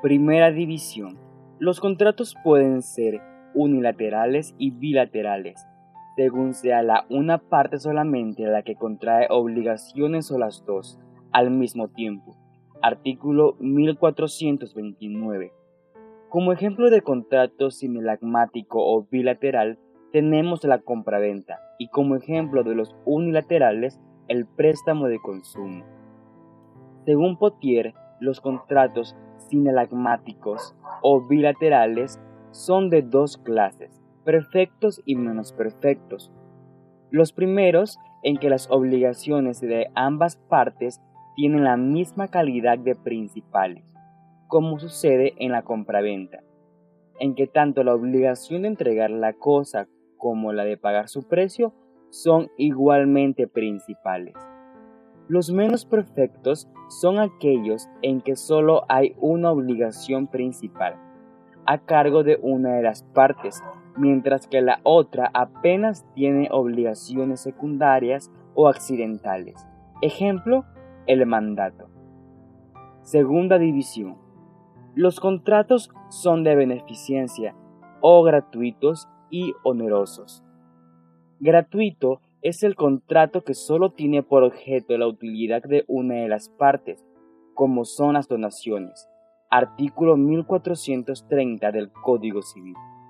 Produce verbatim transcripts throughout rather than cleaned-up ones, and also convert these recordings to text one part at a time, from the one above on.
Primera división. Los contratos pueden ser unilaterales y bilaterales, según sea la una parte solamente la que contrae obligaciones o las dos, al mismo tiempo. Artículo mil cuatrocientos veintinueve. Como ejemplo de contrato sinelagmático o bilateral, tenemos la compraventa, y como ejemplo de los unilaterales, el préstamo de consumo. Según Pottier, los contratos sinelagmáticos o bilaterales son de dos clases, perfectos y menos perfectos. Los primeros, en que las obligaciones de ambas partes tienen la misma calidad de principales, como sucede en la compraventa, en que tanto la obligación de entregar la cosa como la de pagar su precio son igualmente principales. Los menos perfectos son aquellos en que solo hay una obligación principal, a cargo de una de las partes, mientras que la otra apenas tiene obligaciones secundarias o accidentales. Ejemplo, el mandato. Segunda división. Los contratos son de beneficencia, o gratuitos y onerosos. Gratuito es el contrato que solo tiene por objeto la utilidad de una de las partes, como son las donaciones. Artículo mil cuatrocientos treinta del Código Civil.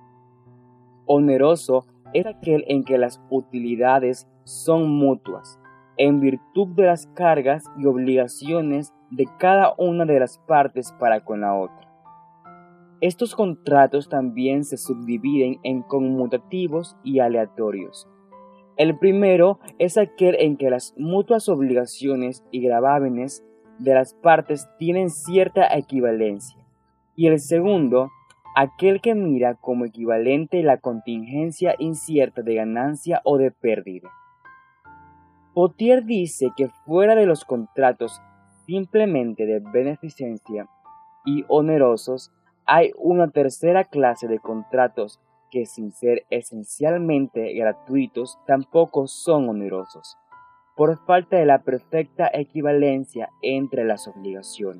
Oneroso es aquel en que las utilidades son mutuas, en virtud de las cargas y obligaciones de cada una de las partes para con la otra. Estos contratos también se subdividen en conmutativos y aleatorios. El primero es aquel en que las mutuas obligaciones y gravámenes de las partes tienen cierta equivalencia, y el segundo, aquel que mira como equivalente la contingencia incierta de ganancia o de pérdida. Pottier dice que fuera de los contratos simplemente de beneficencia y onerosos, hay una tercera clase de contratos que, sin ser esencialmente gratuitos, tampoco son onerosos, por falta de la perfecta equivalencia entre las obligaciones.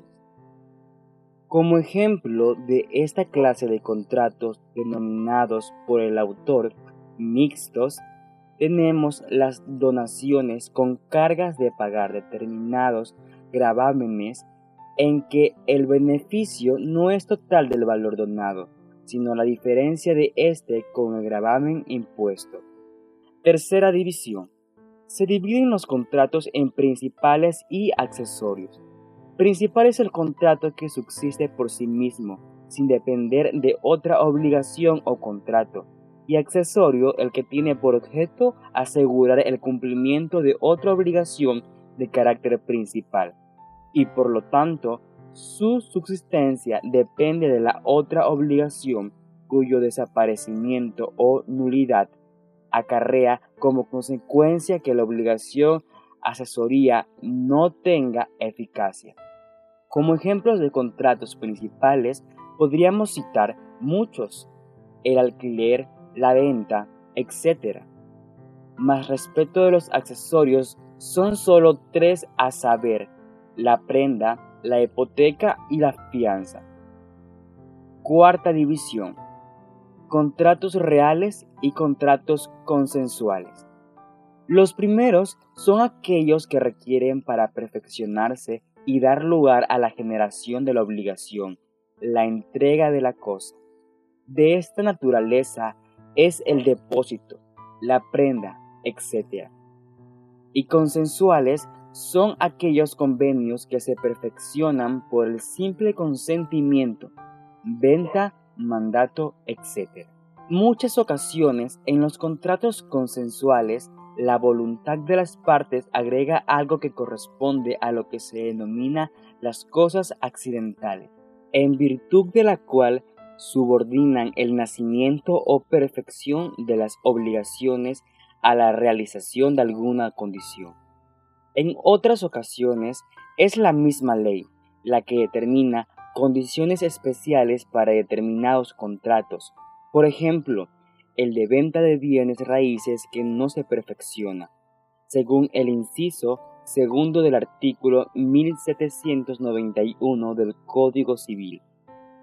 Como ejemplo de esta clase de contratos denominados por el autor mixtos, tenemos las donaciones con cargas de pagar determinados gravámenes en que el beneficio no es total del valor donado, sino la diferencia de éste con el gravamen impuesto. Tercera división. Se dividen los contratos en principales y accesorios. Principal es el contrato que subsiste por sí mismo, sin depender de otra obligación o contrato, y accesorio el que tiene por objeto asegurar el cumplimiento de otra obligación de carácter principal, y por lo tanto su subsistencia depende de la otra obligación cuyo desaparecimiento o nulidad acarrea como consecuencia que la obligación accesoria no tenga eficacia. Como ejemplos de contratos principales podríamos citar muchos: el alquiler, la venta, etcétera. Mas respecto de los accesorios son solo tres, a saber, la prenda, la hipoteca y la fianza. Cuarta división. Contratos reales y contratos consensuales. Los primeros son aquellos que requieren para perfeccionarse y dar lugar a la generación de la obligación, la entrega de la cosa. De esta naturaleza es el depósito, la prenda, etcétera. Y consensuales son aquellos convenios que se perfeccionan por el simple consentimiento, venta, mandato, etcétera. Muchas ocasiones en los contratos consensuales la voluntad de las partes agrega algo que corresponde a lo que se denomina las cosas accidentales, en virtud de la cual subordinan el nacimiento o perfección de las obligaciones a la realización de alguna condición. En otras ocasiones es la misma ley la que determina condiciones especiales para determinados contratos, por ejemplo, el de venta de bienes raíces que no se perfecciona, según el inciso segundo del artículo mil setecientos noventa y uno del Código Civil.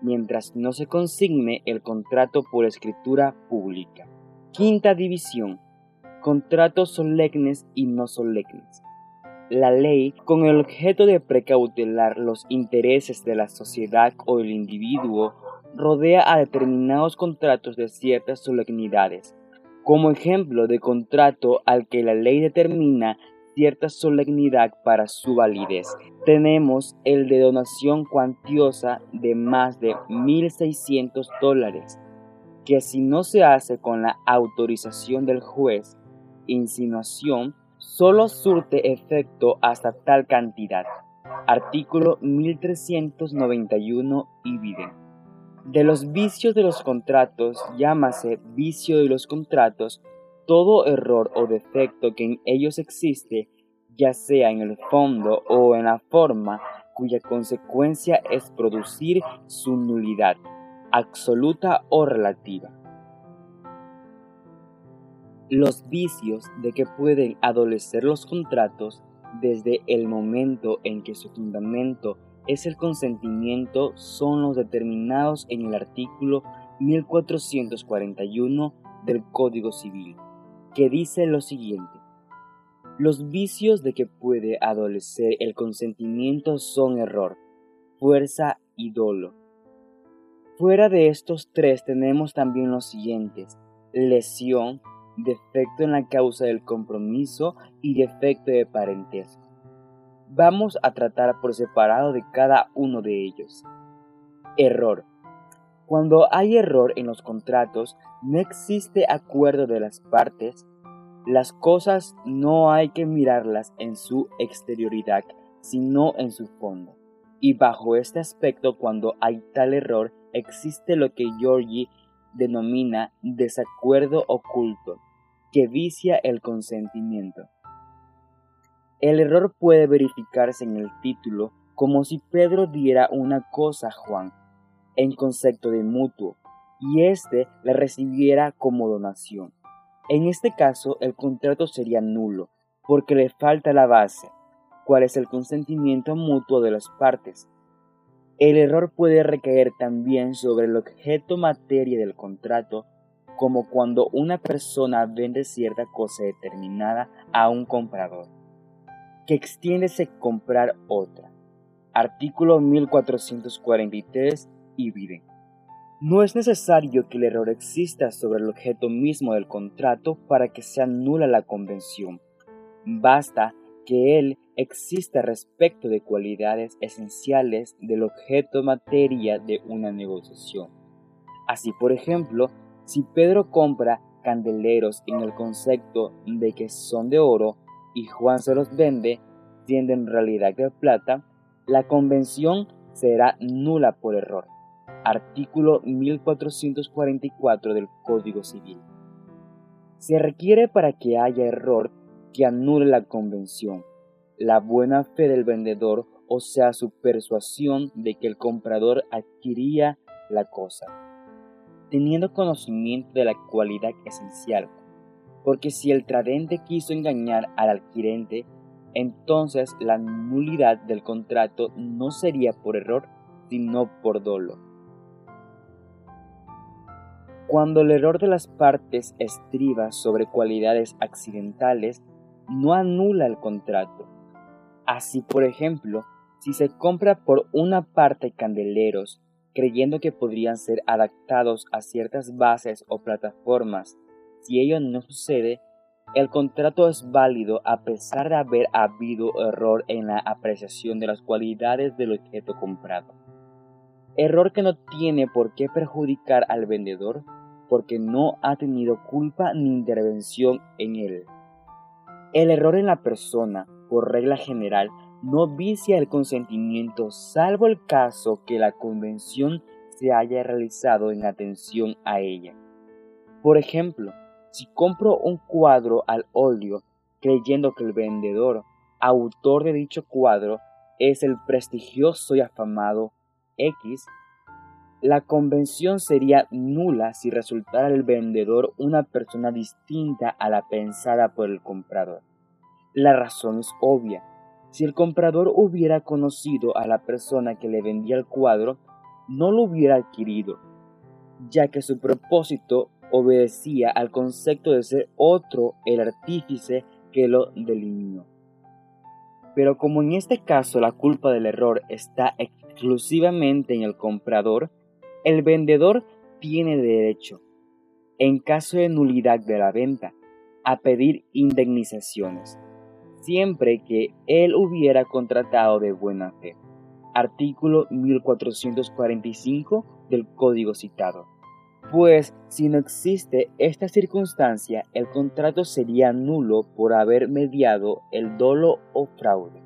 mientras no se consigne el contrato por escritura pública. Quinta división. Contratos solemnes y no solemnes. La ley, con el objeto de precautelar los intereses de la sociedad o del individuo, rodea a determinados contratos de ciertas solemnidades. Como ejemplo de contrato al que la ley determina cierta solemnidad para su validez, tenemos el de donación cuantiosa de más de mil seiscientos dólares, que si no se hace con la autorización del juez, insinuación, solo surte efecto hasta tal cantidad. Artículo mil trescientos noventa y uno y vide. De los vicios de los contratos, llámase vicio de los contratos, todo error o defecto que en ellos existe, ya sea en el fondo o en la forma, cuya consecuencia es producir su nulidad, absoluta o relativa. Los vicios de que pueden adolecer los contratos desde el momento en que su fundamento es el consentimiento son los determinados en el artículo mil cuatrocientos cuarenta y uno del Código Civil, que dice lo siguiente: los vicios de que puede adolecer el consentimiento son error, fuerza y dolo. Fuera de estos tres tenemos también los siguientes: lesión, defecto en la causa del compromiso y defecto de parentesco. Vamos a tratar por separado de cada uno de ellos. Error. Cuando hay error en los contratos, no existe acuerdo de las partes. Las cosas no hay que mirarlas en su exterioridad, sino en su fondo. Y bajo este aspecto, cuando hay tal error, existe lo que Giorgi denomina desacuerdo oculto, que vicia el consentimiento. El error puede verificarse en el título como si Pedro diera una cosa a Juan, en concepto de mutuo, y éste la recibiera como donación. En este caso, el contrato sería nulo, porque le falta la base, cuál es el consentimiento mutuo de las partes. El error puede recaer también sobre el objeto materia del contrato, como cuando una persona vende cierta cosa determinada a un comprador, que extiéndese a comprar otra. Artículo mil cuatrocientos cuarenta y tres y vide. No es necesario que el error exista sobre el objeto mismo del contrato para que sea nula la convención. Basta que él exista respecto de cualidades esenciales del objeto materia de una negociación. Así, por ejemplo, si Pedro compra candeleros en el concepto de que son de oro y Juan se los vende, siendo en realidad de plata, la convención será nula por error. Artículo mil cuatrocientos cuarenta y cuatro del Código Civil. Se requiere para que haya error que anule la convención la buena fe del vendedor, o sea, su persuasión de que el comprador adquiría la cosa, teniendo conocimiento de la cualidad esencial, porque si el tradente quiso engañar al adquirente, entonces la nulidad del contrato no sería por error, sino por dolo. Cuando el error de las partes estriba sobre cualidades accidentales, no anula el contrato. Así, por ejemplo, si se compra por una parte candeleros, creyendo que podrían ser adaptados a ciertas bases o plataformas, si ello no sucede, el contrato es válido a pesar de haber habido error en la apreciación de las cualidades del objeto comprado. Error que no tiene por qué perjudicar al vendedor, porque no ha tenido culpa ni intervención en él. El error en la persona, por regla general, no vicia el consentimiento, salvo el caso que la convención se haya realizado en atención a ella. Por ejemplo, si compro un cuadro al óleo, creyendo que el vendedor, autor de dicho cuadro, es el prestigioso y afamado X, la convención sería nula si resultara el vendedor una persona distinta a la pensada por el comprador. La razón es obvia. Si el comprador hubiera conocido a la persona que le vendía el cuadro, no lo hubiera adquirido, ya que su propósito obedecía al concepto de ser otro el artífice que lo delineó. Pero como en este caso la culpa del error está exclusivamente en el comprador, el vendedor tiene derecho, en caso de nulidad de la venta, a pedir indemnizaciones, siempre que él hubiera contratado de buena fe. Artículo mil cuatrocientos cuarenta y cinco del Código citado. Pues si no existe esta circunstancia, el contrato sería nulo por haber mediado el dolo o fraude.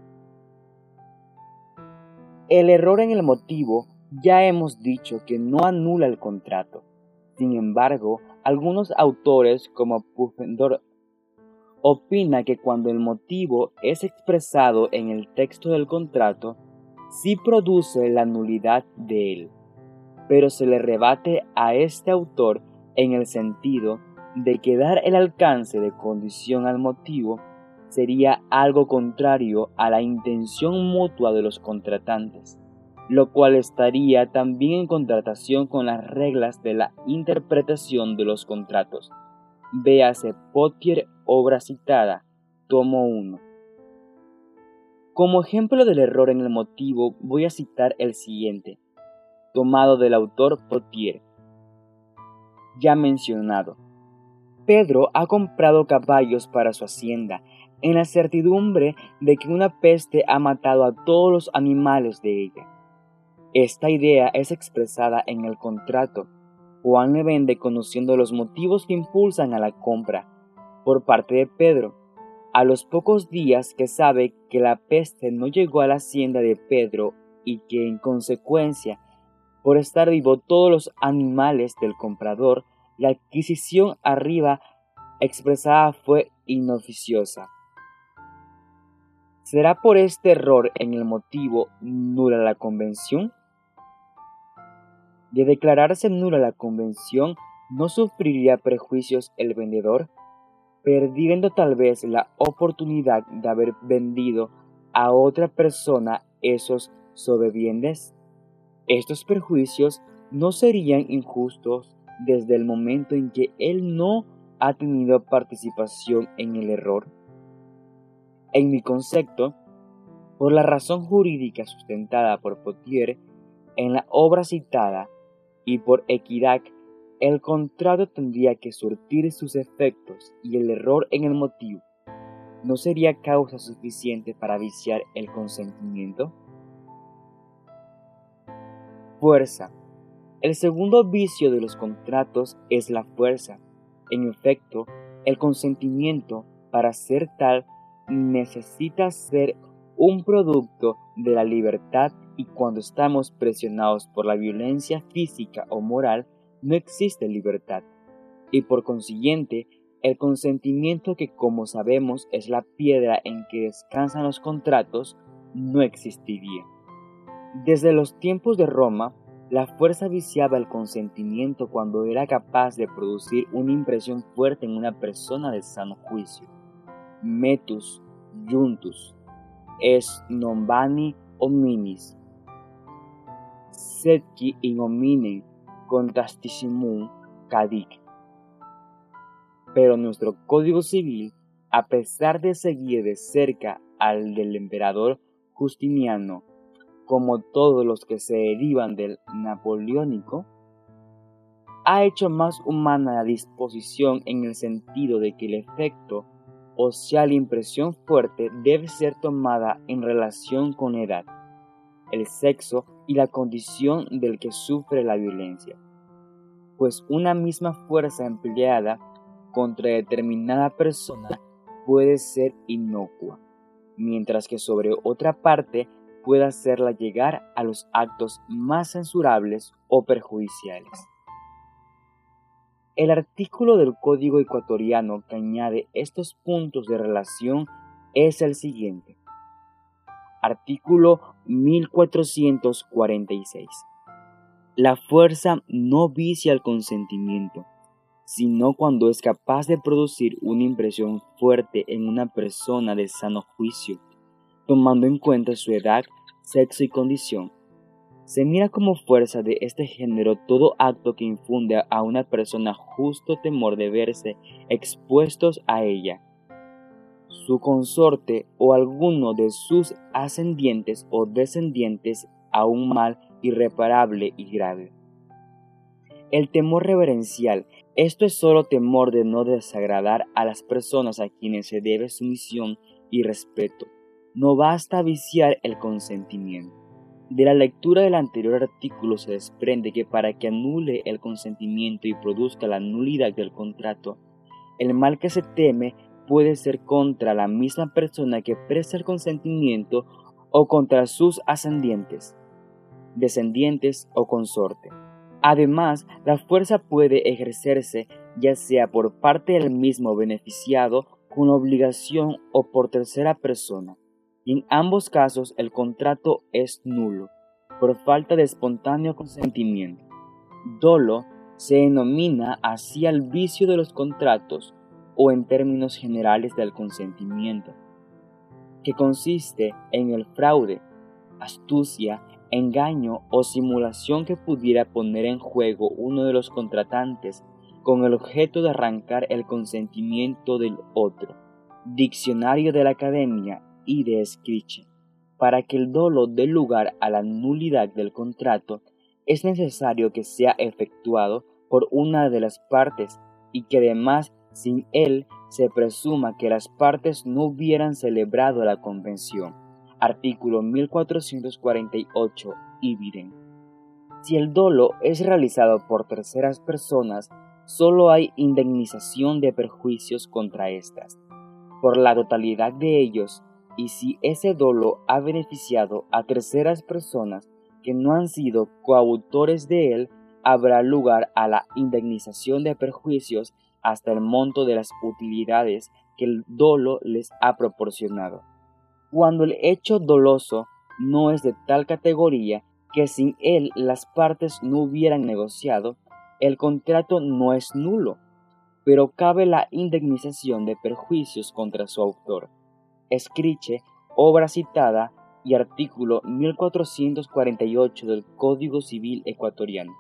El error en el motivo ya hemos dicho que no anula el contrato. Sin embargo, algunos autores como Pufendorf opina que cuando el motivo es expresado en el texto del contrato, sí produce la nulidad de él, pero se le rebate a este autor en el sentido de que dar el alcance de condición al motivo sería algo contrario a la intención mutua de los contratantes, lo cual estaría también en contratación con las reglas de la interpretación de los contratos. Véase Pottier, obra citada, tomo uno. Como ejemplo del error en el motivo voy a citar el siguiente, tomado del autor Pottier. Ya mencionado, Pedro ha comprado caballos para su hacienda, en la certidumbre de que una peste ha matado a todos los animales de ella. Esta idea es expresada en el contrato. Juan le vende conociendo los motivos que impulsan a la compra, por parte de Pedro. A los pocos días que sabe que la peste no llegó a la hacienda de Pedro y que en consecuencia, por estar vivo todos los animales del comprador, la adquisición arriba expresada fue inoficiosa. ¿Será por este error en el motivo nula la convención? De declararse nula la convención, ¿no sufriría prejuicios el vendedor, perdiendo tal vez la oportunidad de haber vendido a otra persona esos sobrebienes? Estos perjuicios no serían injustos desde el momento en que él no ha tenido participación en el error. En mi concepto, por la razón jurídica sustentada por Pottier en la obra citada y por equidad, el contrato tendría que surtir sus efectos y el error en el motivo no sería causa suficiente para viciar el consentimiento. Fuerza. El segundo vicio de los contratos es la fuerza. En efecto, el consentimiento, para ser tal, necesita ser un producto de la libertad, y cuando estamos presionados por la violencia física o moral, no existe libertad, y por consiguiente, el consentimiento, que como sabemos es la piedra en que descansan los contratos, no existiría. Desde los tiempos de Roma, la fuerza viciaba el consentimiento cuando era capaz de producir una impresión fuerte en una persona de sano juicio. Metus juntus es non bani hominis, sed qui in hominem contastissimum cadic. Pero nuestro Código Civil, a pesar de seguir de cerca al del emperador Justiniano, como todos los que se derivan del napoleónico, ha hecho más humana la disposición en el sentido de que el efecto, o sea la impresión fuerte, debe ser tomada en relación con la edad, el sexo y la condición del que sufre la violencia, pues una misma fuerza empleada contra determinada persona puede ser inocua, mientras que sobre otra parte puede hacerla llegar a los actos más censurables o perjudiciales. El artículo del Código ecuatoriano que añade estos puntos de relación es el siguiente. Artículo mil cuatrocientos cuarenta y seis. La fuerza no vicia el consentimiento, sino cuando es capaz de producir una impresión fuerte en una persona de sano juicio, tomando en cuenta su edad, sexo y condición. Se mira como fuerza de este género todo acto que infunde a una persona justo temor de verse expuestos a ella, su consorte o alguno de sus ascendientes o descendientes a un mal irreparable y grave. El temor reverencial, esto es solo temor de no desagradar a las personas a quienes se debe sumisión y respeto. No basta viciar el consentimiento. De la lectura del anterior artículo se desprende que para que anule el consentimiento y produzca la nulidad del contrato, el mal que se teme puede ser contra la misma persona que presta el consentimiento o contra sus ascendientes, descendientes o consorte. Además, la fuerza puede ejercerse ya sea por parte del mismo beneficiado con obligación o por tercera persona, y en ambos casos el contrato es nulo, por falta de espontáneo consentimiento. Dolo se denomina así al vicio de los contratos o en términos generales del consentimiento, que consiste en el fraude, astucia, engaño o simulación que pudiera poner en juego uno de los contratantes con el objeto de arrancar el consentimiento del otro. Diccionario de la Academia y de Scriche. Para que el dolo dé lugar a la nulidad del contrato, es necesario que sea efectuado por una de las partes y que además sin él se presuma que las partes no hubieran celebrado la convención. Artículo mil cuatrocientos cuarenta y ocho Ibidem. Si el dolo es realizado por terceras personas, solo hay indemnización de perjuicios contra éstas, por la totalidad de ellos, y si ese dolo ha beneficiado a terceras personas que no han sido coautores de él, habrá lugar a la indemnización de perjuicios hasta el monto de las utilidades que el dolo les ha proporcionado. Cuando el hecho doloso no es de tal categoría que sin él las partes no hubieran negociado, el contrato no es nulo, pero cabe la indemnización de perjuicios contra su autor. Scriche, obra citada y artículo mil cuatrocientos cuarenta y ocho del Código Civil ecuatoriano.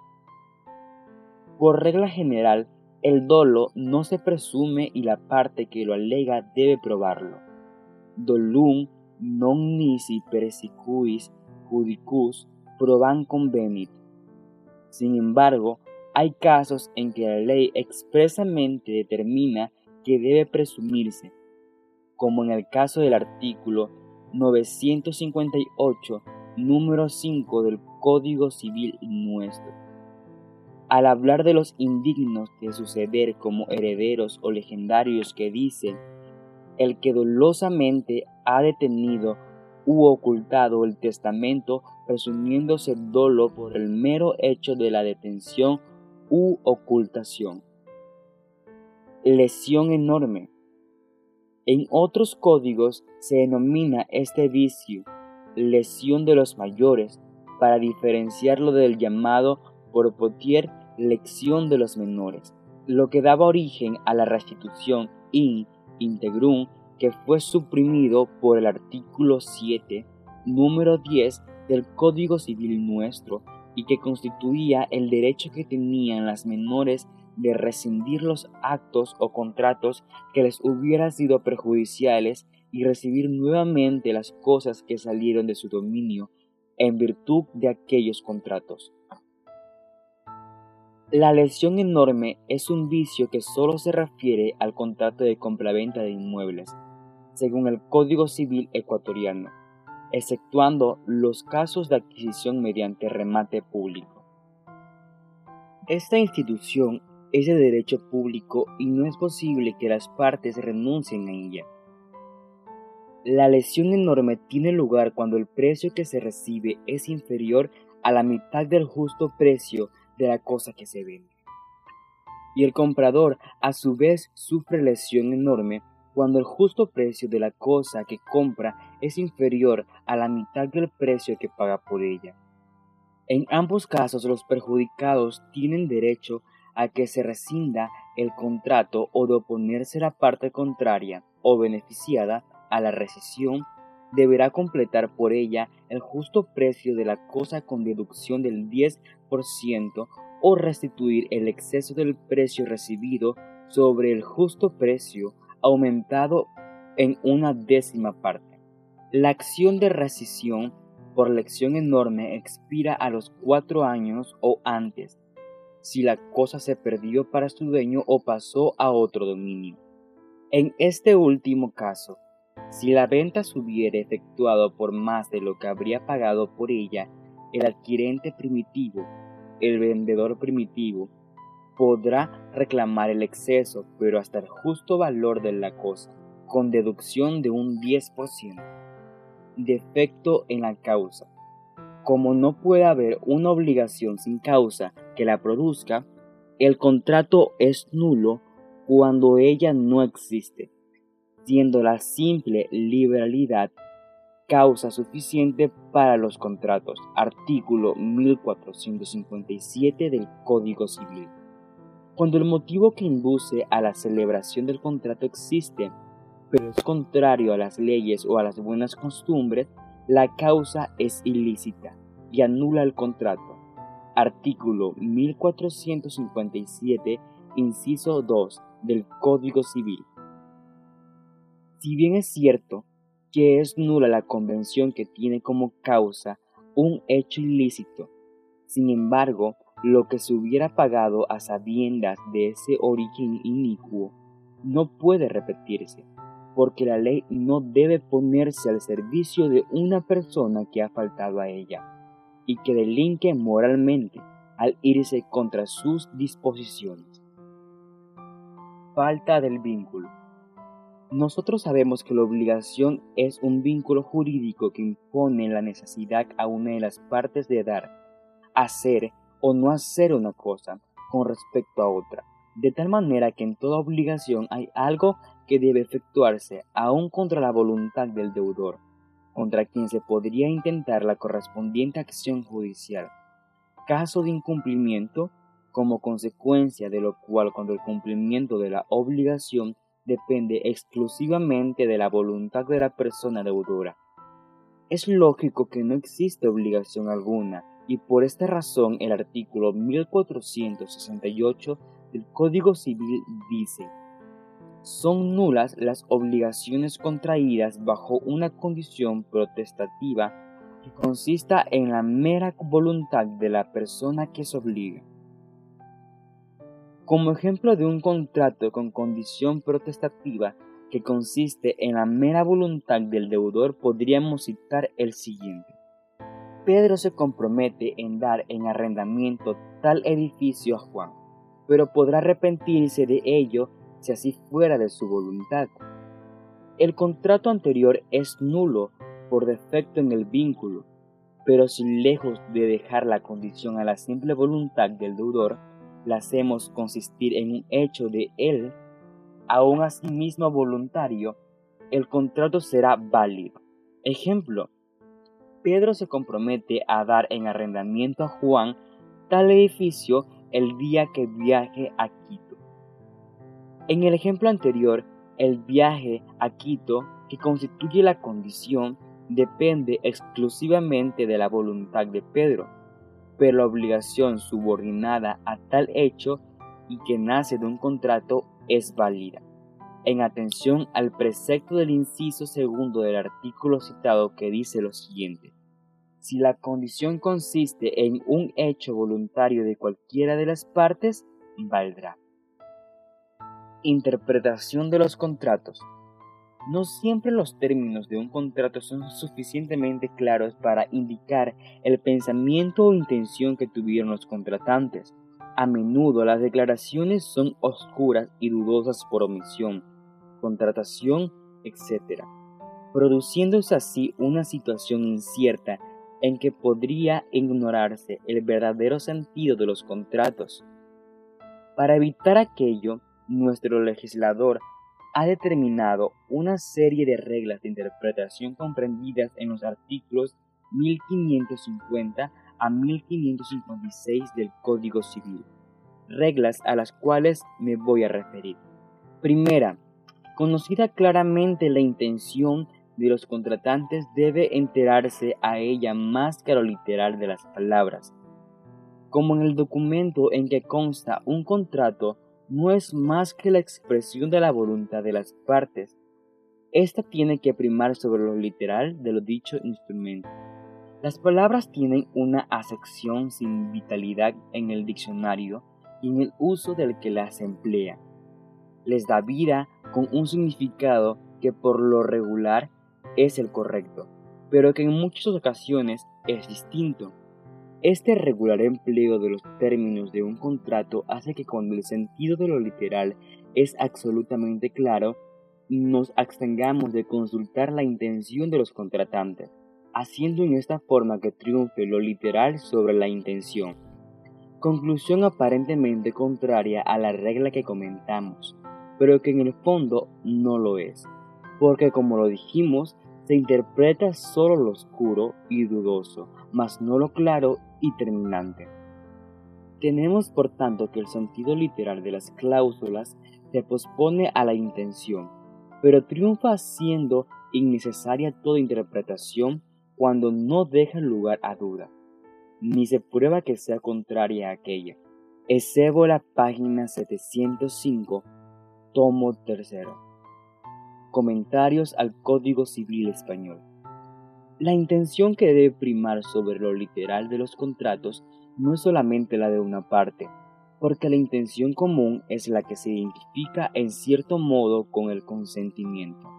Por regla general, el dolo no se presume y la parte que lo alega debe probarlo. Dolum non nisi persecuis judicus probam convenit. Sin embargo, hay casos en que la ley expresamente determina que debe presumirse, como en el caso del artículo novecientos cincuenta y ocho, número cinco del Código Civil nuestro. Al hablar de los indignos de suceder como herederos o legendarios que dicen, el que dolosamente ha detenido u ocultado el testamento presumiéndose dolo por el mero hecho de la detención u ocultación. Lesión enorme. En otros códigos se denomina este vicio lesión de los mayores para diferenciarlo del llamado por Potier lección de los menores, lo que daba origen a la restitución in integrum que fue suprimido por el artículo siete, número diez del Código Civil nuestro y que constituía el derecho que tenían las menores de rescindir los actos o contratos que les hubieran sido perjudiciales y recibir nuevamente las cosas que salieron de su dominio en virtud de aquellos contratos. La lesión enorme es un vicio que solo se refiere al contrato de compraventa de inmuebles, según el Código Civil ecuatoriano, exceptuando los casos de adquisición mediante remate público. Esta institución es de derecho público y no es posible que las partes renuncien a ella. La lesión enorme tiene lugar cuando el precio que se recibe es inferior a la mitad del justo precio de la cosa que se vende. Y el comprador a su vez sufre lesión enorme cuando el justo precio de la cosa que compra es inferior a la mitad del precio que paga por ella. En ambos casos los perjudicados tienen derecho a que se rescinda el contrato o de oponerse la parte contraria o beneficiada a la rescisión deberá completar por ella el justo precio de la cosa con deducción del diez por ciento o restituir el exceso del precio recibido sobre el justo precio aumentado en una décima parte. La acción de rescisión por lección enorme expira a los cuatro años o antes, si la cosa se perdió para su dueño o pasó a otro dominio. En este último caso, si la venta se hubiere efectuado por más de lo que habría pagado por ella el adquirente primitivo, el vendedor primitivo podrá reclamar el exceso, pero hasta el justo valor de la cosa, con deducción de un diez por ciento. Defecto en la causa. Como no puede haber una obligación sin causa que la produzca, el contrato es nulo cuando ella no existe, siendo la simple liberalidad causa suficiente para los contratos. Artículo mil cuatrocientos cincuenta y siete del Código Civil. Cuando el motivo que induce a la celebración del contrato existe, pero es contrario a las leyes o a las buenas costumbres, la causa es ilícita y anula el contrato. Artículo mil cuatrocientos cincuenta y siete, inciso dos del Código Civil. Si bien es cierto que es nula la convención que tiene como causa un hecho ilícito, sin embargo, lo que se hubiera pagado a sabiendas de ese origen inicuo no puede repetirse, porque la ley no debe ponerse al servicio de una persona que ha faltado a ella y que delinque moralmente al irse contra sus disposiciones. Falta del vínculo. Nosotros sabemos que la obligación es un vínculo jurídico que impone la necesidad a una de las partes de dar, hacer o no hacer una cosa con respecto a otra, de tal manera que en toda obligación hay algo que debe efectuarse aún contra la voluntad del deudor, contra quien se podría intentar la correspondiente acción judicial. Caso de incumplimiento, como consecuencia de lo cual cuando el cumplimiento de la obligación depende exclusivamente de la voluntad de la persona deudora. Es lógico que no existe obligación alguna, y por esta razón el artículo mil cuatrocientos sesenta y ocho del Código Civil dice: son nulas las obligaciones contraídas bajo una condición protestativa que consista en la mera voluntad de la persona que se obliga. Como ejemplo de un contrato con condición protestativa que consiste en la mera voluntad del deudor, podríamos citar el siguiente. Pedro se compromete en dar en arrendamiento tal edificio a Juan, pero podrá arrepentirse de ello si así fuera de su voluntad. El contrato anterior es nulo por defecto en el vínculo, pero si lejos de dejar la condición a la simple voluntad del deudor, la hacemos consistir en un hecho de él, aún asimismo voluntario, el contrato será válido. Ejemplo: Pedro se compromete a dar en arrendamiento a Juan tal edificio el día que viaje a Quito. En el ejemplo anterior, el viaje a Quito, que constituye la condición, depende exclusivamente de la voluntad de Pedro, pero la obligación subordinada a tal hecho y que nace de un contrato es válida, en atención al precepto del inciso segundo del artículo citado, que dice lo siguiente: si la condición consiste en un hecho voluntario de cualquiera de las partes, valdrá. Interpretación de los contratos. No siempre los términos de un contrato son suficientemente claros para indicar el pensamiento o intención que tuvieron los contratantes. A menudo las declaraciones son oscuras y dudosas por omisión, contratación, etcétera, produciéndose así una situación incierta en que podría ignorarse el verdadero sentido de los contratos. Para evitar aquello, nuestro legislador ha determinado una serie de reglas de interpretación comprendidas en los artículos mil quinientos cincuenta a mil quinientos cincuenta y seis del Código Civil, reglas a las cuales me voy a referir. Primera, conocida claramente la intención de los contratantes debe enterarse a ella más que a lo literal de las palabras. Como en el documento en que consta un contrato no es más que la expresión de la voluntad de las partes, esta tiene que primar sobre lo literal de lo dicho instrumento. Las palabras tienen una acepción sin vitalidad en el diccionario y en el uso del que las emplea. Les da vida con un significado que por lo regular es el correcto, pero que en muchas ocasiones es distinto. Este regular empleo de los términos de un contrato hace que cuando el sentido de lo literal es absolutamente claro, nos abstengamos de consultar la intención de los contratantes, haciendo en esta forma que triunfe lo literal sobre la intención. Conclusión aparentemente contraria a la regla que comentamos, pero que en el fondo no lo es, porque como lo dijimos, se interpreta solo lo oscuro y dudoso, mas no lo claro y terminante. Tenemos por tanto que el sentido literal de las cláusulas se pospone a la intención, pero triunfa siendo innecesaria toda interpretación cuando no deja lugar a duda, ni se prueba que sea contraria a aquella. Esébola, página setecientos cinco, tomo tercero. Comentarios al Código Civil Español. La intención que debe primar sobre lo literal de los contratos no es solamente la de una parte, porque la intención común es la que se identifica en cierto modo con el consentimiento.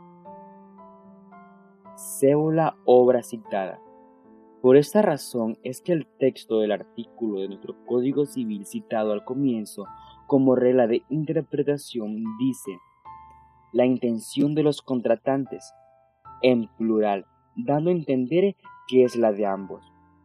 Cédula obra citada. Por esta razón es que el texto del artículo de nuestro Código Civil citado al comienzo como regla de interpretación dice la intención de los contratantes, en plural, dando a entender que es la de ambos.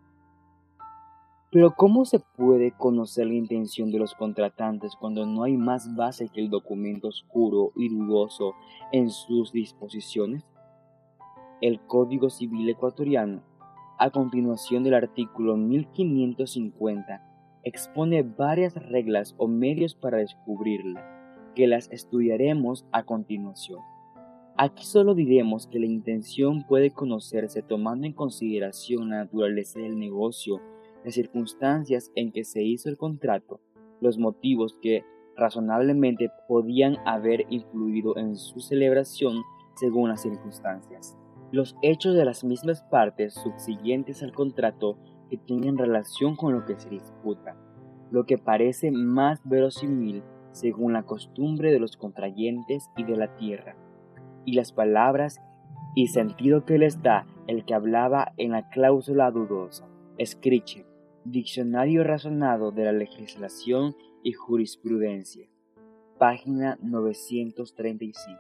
Pero ¿cómo se puede conocer la intención de los contratantes cuando no hay más base que el documento oscuro y dudoso en sus disposiciones? El Código Civil ecuatoriano, a continuación del artículo mil quinientos cincuenta, expone varias reglas o medios para descubrirla, que las estudiaremos a continuación. Aquí solo diremos que la intención puede conocerse tomando en consideración la naturaleza del negocio, las circunstancias en que se hizo el contrato, los motivos que razonablemente podían haber influido en su celebración según las circunstancias, los hechos de las mismas partes subsiguientes al contrato que tienen relación con lo que se disputa, lo que parece más verosímil según la costumbre de los contrayentes y de la tierra, y las palabras y sentido que les da el que hablaba en la cláusula dudosa. Scriche, Diccionario razonado de la legislación y jurisprudencia, página novecientos treinta y cinco.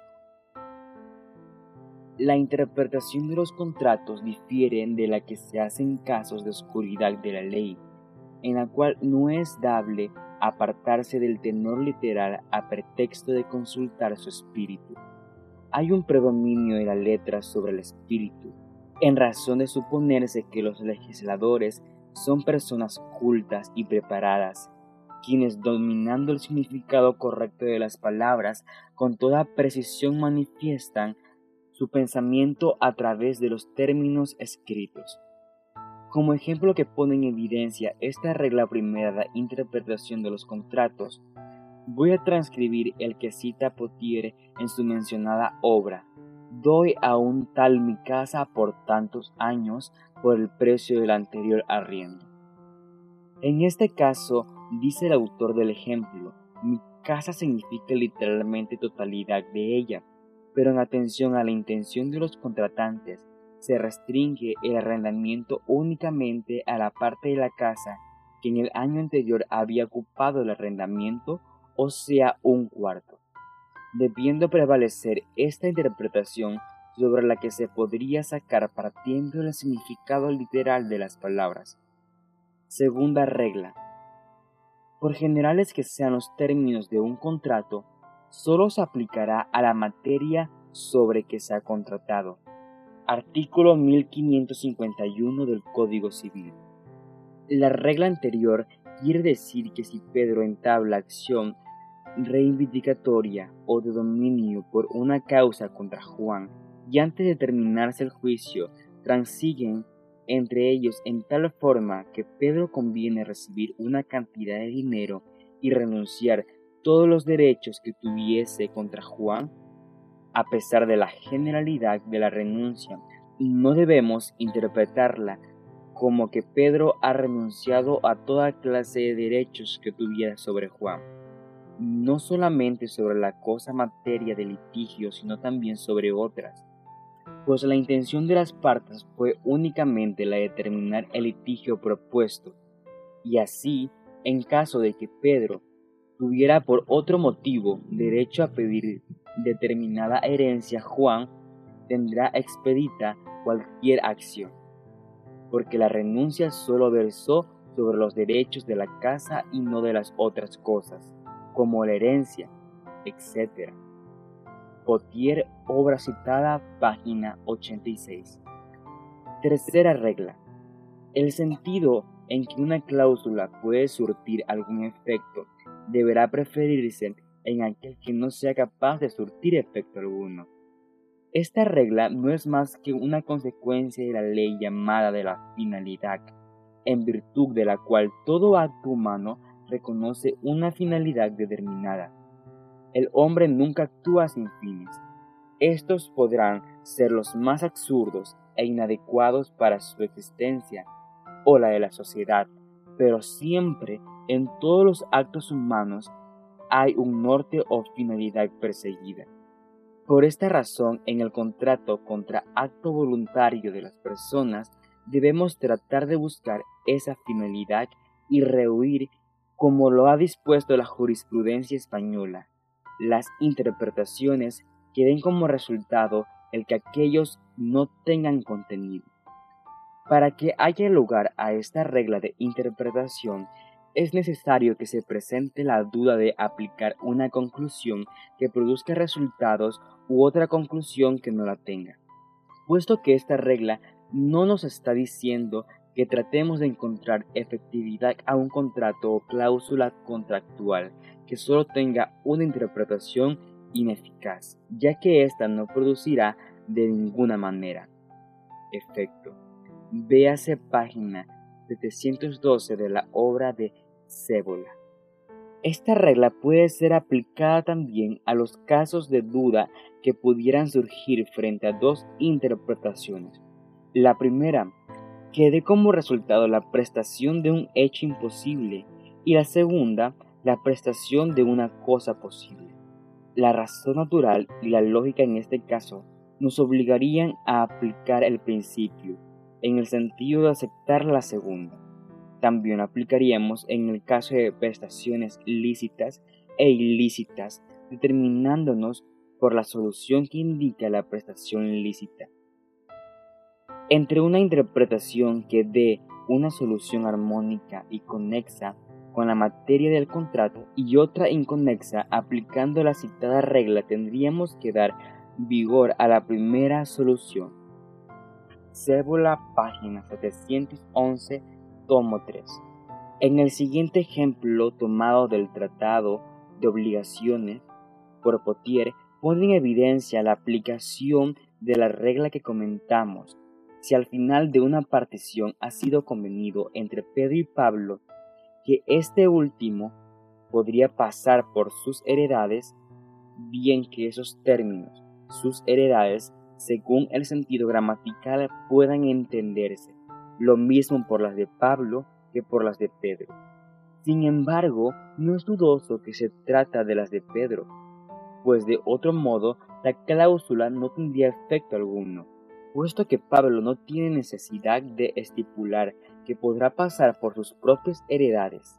La interpretación de los contratos difiere de la que se hace en casos de oscuridad de la ley, en la cual no es dable apartarse del tenor literal a pretexto de consultar su espíritu. Hay un predominio de la letra sobre el espíritu, en razón de suponerse que los legisladores son personas cultas y preparadas, quienes dominando el significado correcto de las palabras con toda precisión manifiestan su pensamiento a través de los términos escritos. Como ejemplo que pone en evidencia esta regla primera de interpretación de los contratos, voy a transcribir el que cita Potier en su mencionada obra. Doy a un tal mi casa por tantos años por el precio del anterior arriendo. En este caso, dice el autor del ejemplo, mi casa significa literalmente totalidad de ella, pero en atención a la intención de los contratantes, se restringe el arrendamiento únicamente a la parte de la casa que en el año anterior había ocupado el arrendamiento, o sea, un cuarto, debiendo prevalecer esta interpretación sobre la que se podría sacar partiendo del significado literal de las palabras. Segunda regla. Por generales que sean los términos de un contrato, solo se aplicará a la materia sobre que se ha contratado. Artículo mil quinientos cincuenta y uno del Código Civil. La regla anterior quiere decir que si Pedro entabla acción reivindicatoria o de dominio por una causa contra Juan, y antes de terminarse el juicio, transiguen entre ellos en tal forma que Pedro conviene recibir una cantidad de dinero y renunciar todos los derechos que tuviese contra Juan. A pesar de la generalidad de la renuncia, no debemos interpretarla como que Pedro ha renunciado a toda clase de derechos que tuviera sobre Juan, no solamente sobre la cosa materia del litigio, sino también sobre otras, pues la intención de las partes fue únicamente la de terminar el litigio propuesto, y así, en caso de que Pedro tuviera por otro motivo derecho a pedir determinada herencia, Juan tendrá expedita cualquier acción, porque la renuncia solo versó sobre los derechos de la casa y no de las otras cosas, como la herencia, etcétera. Potier, obra citada, página ochenta y seis. Tercera regla. El sentido en que una cláusula puede surtir algún efecto deberá preferirse en aquel que no sea capaz de surtir efecto alguno. Esta regla no es más que una consecuencia de la ley llamada de la finalidad, en virtud de la cual todo acto humano reconoce una finalidad determinada. El hombre nunca actúa sin fines. Estos podrán ser los más absurdos e inadecuados para su existencia o la de la sociedad, pero siempre en todos los actos humanos hay un norte o finalidad perseguida. Por esta razón, en el contrato contra acto voluntario de las personas, debemos tratar de buscar esa finalidad y rehuir, como lo ha dispuesto la jurisprudencia española, las interpretaciones que den como resultado el que aquellos no tengan contenido. Para que haya lugar a esta regla de interpretación, es necesario que se presente la duda de aplicar una conclusión que produzca resultados u otra conclusión que no la tenga. Puesto que esta regla no nos está diciendo que tratemos de encontrar efectividad a un contrato o cláusula contractual que solo tenga una interpretación ineficaz, ya que ésta no producirá de ninguna manera efecto. Véase página setecientos doce de la obra de Cébola. Esta regla puede ser aplicada también a los casos de duda que pudieran surgir frente a dos interpretaciones. La primera, que dé como resultado la prestación de un hecho imposible, y la segunda, la prestación de una cosa posible. La razón natural y la lógica en este caso nos obligarían a aplicar el principio, en el sentido de aceptar la segunda. También aplicaríamos en el caso de prestaciones lícitas e ilícitas, determinándonos por la solución que indica la prestación lícita. Entre una interpretación que dé una solución armónica y conexa con la materia del contrato y otra inconexa, aplicando la citada regla tendríamos que dar vigor a la primera solución. Cébola, página setecientos once, tomo tres. En el siguiente ejemplo tomado del Tratado de Obligaciones por Potier, pone en evidencia la aplicación de la regla que comentamos. Si al final de una partición ha sido convenido entre Pedro y Pablo que este último podría pasar por sus heredades, bien que esos términos, sus heredades, según el sentido gramatical, puedan entenderse, lo mismo por las de Pablo que por las de Pedro. Sin embargo, no es dudoso que se trata de las de Pedro, pues de otro modo la cláusula no tendría efecto alguno, puesto que Pablo no tiene necesidad de estipular que podrá pasar por sus propias heredades.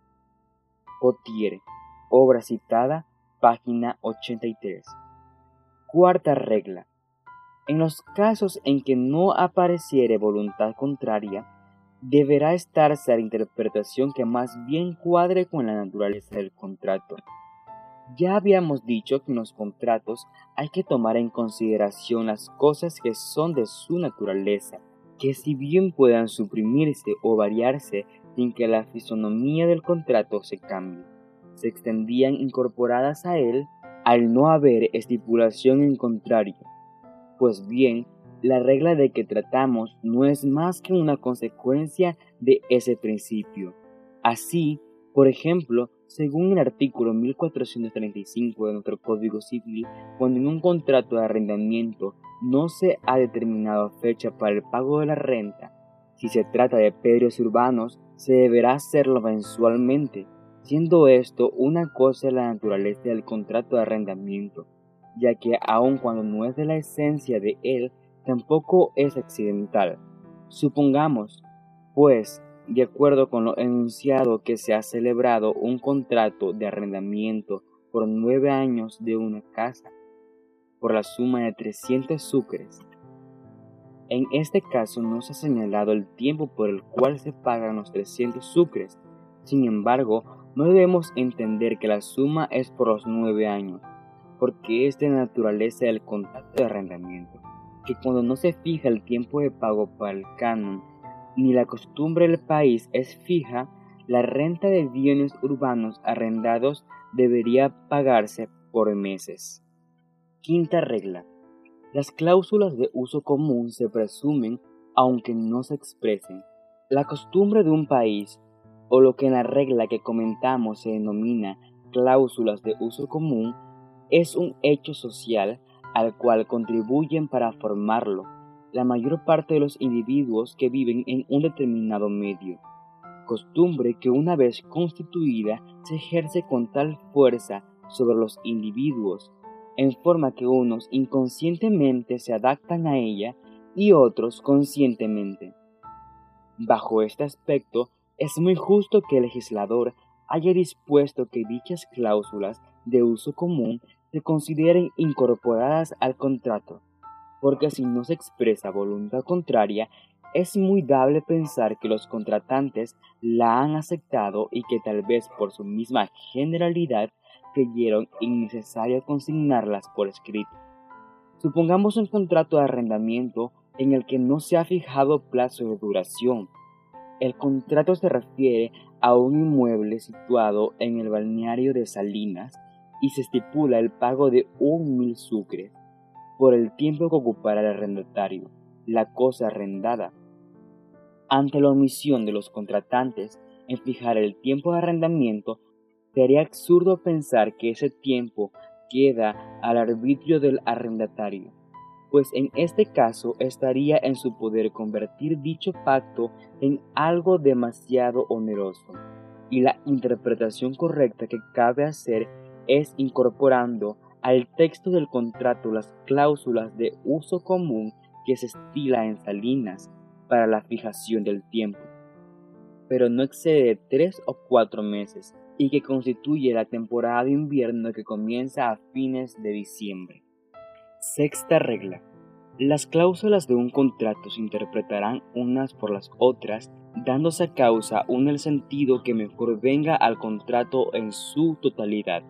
Potier, obra citada, página ochenta y tres. Cuarta regla. En los casos en que no apareciere voluntad contraria, deberá estarse a la interpretación que más bien cuadre con la naturaleza del contrato. Ya habíamos dicho que en los contratos hay que tomar en consideración las cosas que son de su naturaleza, que si bien puedan suprimirse o variarse sin que la fisonomía del contrato se cambie, se extendían incorporadas a él al no haber estipulación en contrario. Pues bien, la regla de que tratamos no es más que una consecuencia de ese principio. Así, por ejemplo, según el artículo mil cuatrocientos treinta y cinco de nuestro Código Civil, cuando en un contrato de arrendamiento no se ha determinado fecha para el pago de la renta, si se trata de predios urbanos, se deberá hacerlo mensualmente, siendo esto una cosa de la naturaleza del contrato de arrendamiento, ya que aun cuando no es de la esencia de él, tampoco es accidental. Supongamos, pues, de acuerdo con lo enunciado, que se ha celebrado un contrato de arrendamiento por nueve años de una casa, por la suma de trescientos sucres. En este caso no se ha señalado el tiempo por el cual se pagan los trescientos sucres. Sin embargo, no debemos entender que la suma es por los nueve años, porque es de la naturaleza del contrato de arrendamiento, que cuando no se fija el tiempo de pago para el canon, ni la costumbre del país es fija, la renta de bienes urbanos arrendados debería pagarse por meses. Quinta regla. Las cláusulas de uso común se presumen aunque no se expresen. La costumbre de un país, o lo que en la regla que comentamos se denomina cláusulas de uso común, es un hecho social al cual contribuyen para formarlo la mayor parte de los individuos que viven en un determinado medio. Costumbre que una vez constituida se ejerce con tal fuerza sobre los individuos, en forma que unos inconscientemente se adaptan a ella y otros conscientemente. Bajo este aspecto, es muy justo que el legislador haya dispuesto que dichas cláusulas de uso común se consideren incorporadas al contrato, porque si no se expresa voluntad contraria, es muy dable pensar que los contratantes la han aceptado y que tal vez por su misma generalidad creyeron innecesario consignarlas por escrito. Supongamos un contrato de arrendamiento en el que no se ha fijado plazo de duración. El contrato se refiere a un inmueble situado en el balneario de Salinas y se estipula el pago de un mil sucres por el tiempo que ocupará el arrendatario, la cosa arrendada. Ante la omisión de los contratantes en fijar el tiempo de arrendamiento, sería absurdo pensar que ese tiempo queda al arbitrio del arrendatario, pues en este caso estaría en su poder convertir dicho pacto en algo demasiado oneroso, y la interpretación correcta que cabe hacer es incorporando al texto del contrato las cláusulas de uso común que se estila en Salinas para la fijación del tiempo, pero no excede de tres o cuatro meses, y que constituye la temporada de invierno que comienza a fines de diciembre. Sexta regla. Las cláusulas de un contrato se interpretarán unas por las otras, dándose a causa un el sentido que mejor venga al contrato en su totalidad.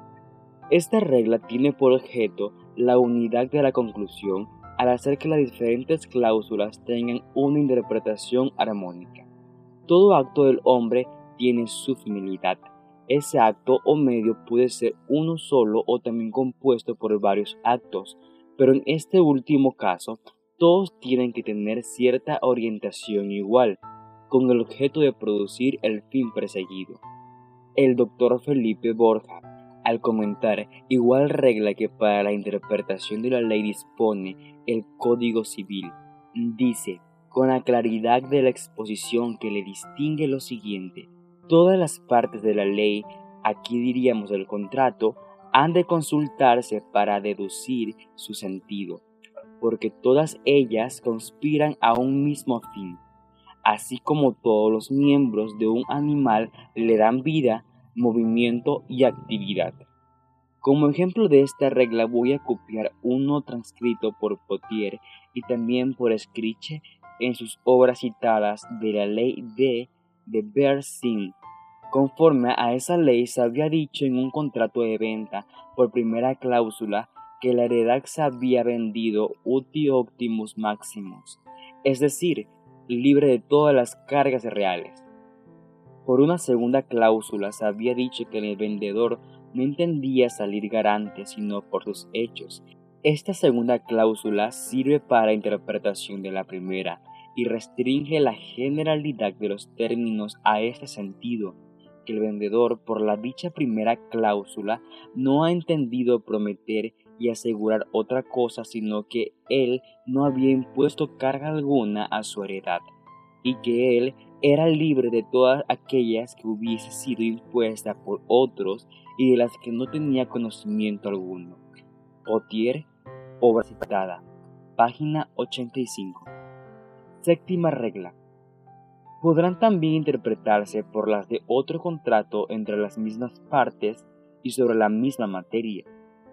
Esta regla tiene por objeto la unidad de la conclusión al hacer que las diferentes cláusulas tengan una interpretación armónica. Todo acto del hombre tiene su finalidad. Ese acto o medio puede ser uno solo o también compuesto por varios actos, pero en este último caso, todos tienen que tener cierta orientación igual, con el objeto de producir el fin perseguido. El doctor Felipe Borja, al comentar igual regla que para la interpretación de la ley dispone el Código Civil, dice, con la claridad de la exposición que le distingue lo siguiente: todas las partes de la ley, aquí diríamos del contrato, han de consultarse para deducir su sentido, porque todas ellas conspiran a un mismo fin, así como todos los miembros de un animal le dan vida, movimiento y actividad. Como ejemplo de esta regla voy a copiar uno transcrito por Potier y también por Escriche en sus obras citadas de la ley de, de Beer-Singh. Conforme a esa ley se había dicho en un contrato de venta por primera cláusula que la heredad se había vendido uti optimus maximus, es decir, libre de todas las cargas reales. Por una segunda cláusula se había dicho que el vendedor no entendía salir garante sino por sus hechos, Esta segunda cláusula sirve para interpretación de la primera y restringe la generalidad de los términos a este sentido, que el vendedor por la dicha primera cláusula no ha entendido prometer y asegurar otra cosa, sino que él no había impuesto carga alguna a su heredad, y que él era libre de todas aquellas que hubiese sido impuesta por otros y de las que no tenía conocimiento alguno. Potier, obra citada, página ochenta y cinco. Séptima regla. Podrán también interpretarse por las de otro contrato entre las mismas partes y sobre la misma materia.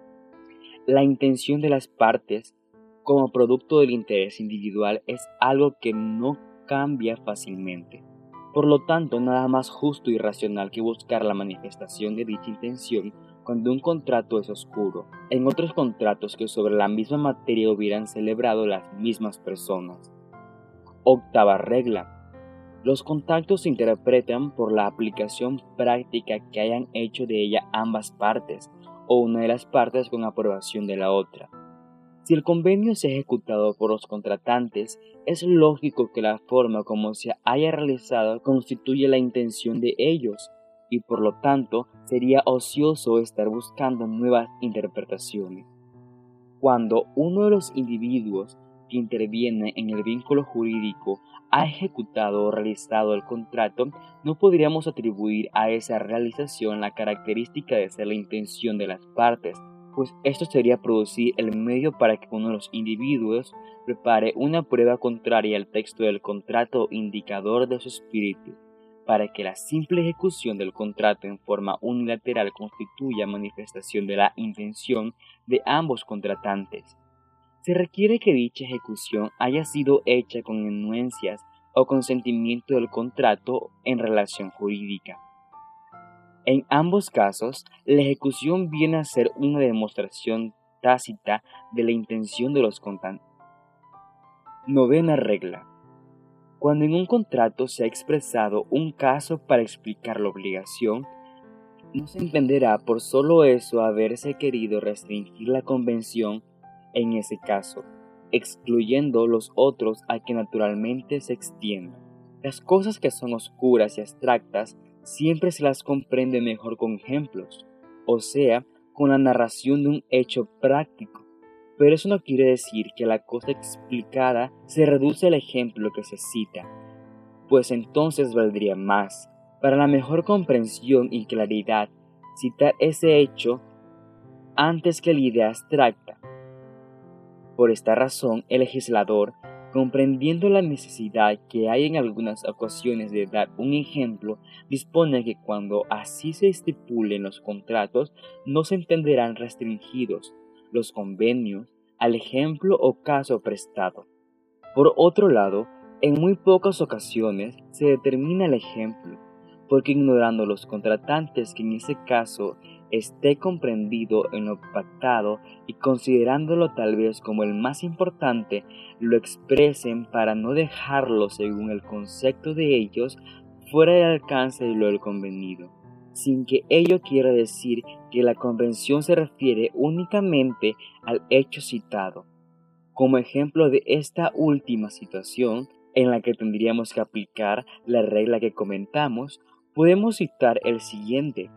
La intención de las partes, como producto del interés individual, es algo que no cambia fácilmente. Por lo tanto, nada más justo y racional que buscar la manifestación de dicha intención cuando un contrato es oscuro, en otros contratos que sobre la misma materia hubieran celebrado las mismas personas. Octava regla. Los contratos se interpretan por la aplicación práctica que hayan hecho de ella ambas partes, o una de las partes con aprobación de la otra. Si el convenio se ha ejecutado por los contratantes, es lógico que la forma como se haya realizado constituye la intención de ellos, y por lo tanto sería ocioso estar buscando nuevas interpretaciones. Cuando uno de los individuos que interviene en el vínculo jurídico ha ejecutado o realizado el contrato, no podríamos atribuir a esa realización la característica de ser la intención de las partes, pues esto sería producir el medio para que uno de los individuos prepare una prueba contraria al texto del contrato indicador de su espíritu, para que la simple ejecución del contrato en forma unilateral constituya manifestación de la intención de ambos contratantes. Se requiere que dicha ejecución haya sido hecha con anuencias o consentimiento del contrato en relación jurídica. En ambos casos, la ejecución viene a ser una demostración tácita de la intención de los contratantes. Novena regla. Cuando en un contrato se ha expresado un caso para explicar la obligación, no se entenderá por solo eso haberse querido restringir la convención en ese caso, excluyendo los otros a que naturalmente se extienda. Las cosas que son oscuras y abstractas siempre se las comprende mejor con ejemplos, o sea, con la narración de un hecho práctico. Pero eso no quiere decir que la cosa explicada se reduce al ejemplo que se cita, pues entonces valdría más, para la mejor comprensión y claridad, citar ese hecho antes que la idea abstracta. Por esta razón, el legislador, comprendiendo la necesidad que hay en algunas ocasiones de dar un ejemplo, dispone que cuando así se estipulen los contratos, no se entenderán restringidos los convenios al ejemplo o caso prestado. Por otro lado, en muy pocas ocasiones se determina el ejemplo, porque ignorando los contratantes que en ese caso esté comprendido en lo pactado y considerándolo tal vez como el más importante, lo expresen para no dejarlo según el concepto de ellos fuera del alcance de lo del convenido, sin que ello quiera decir que la convención se refiere únicamente al hecho citado. Como ejemplo de esta última situación, en la que tendríamos que aplicar la regla que comentamos, podemos citar el siguiente.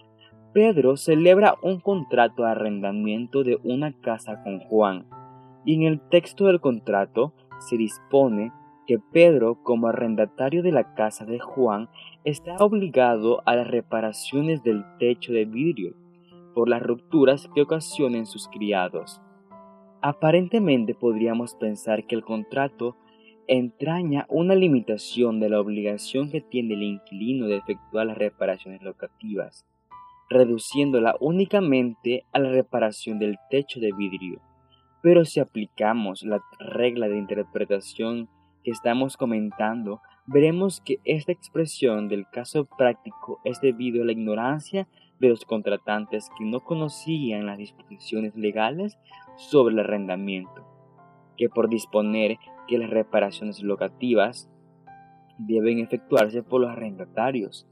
Pedro celebra un contrato de arrendamiento de una casa con Juan, y en el texto del contrato se dispone que Pedro, como arrendatario de la casa de Juan, está obligado a las reparaciones del techo de vidrio, por las rupturas que ocasionen sus criados. Aparentemente podríamos pensar que el contrato entraña una limitación de la obligación que tiene el inquilino de efectuar las reparaciones locativas, reduciéndola únicamente a la reparación del techo de vidrio. Pero si aplicamos la regla de interpretación que estamos comentando, veremos que esta expresión del caso práctico es debido a la ignorancia de los contratantes que no conocían las disposiciones legales sobre el arrendamiento, que por disponer que las reparaciones locativas deben efectuarse por los arrendatarios,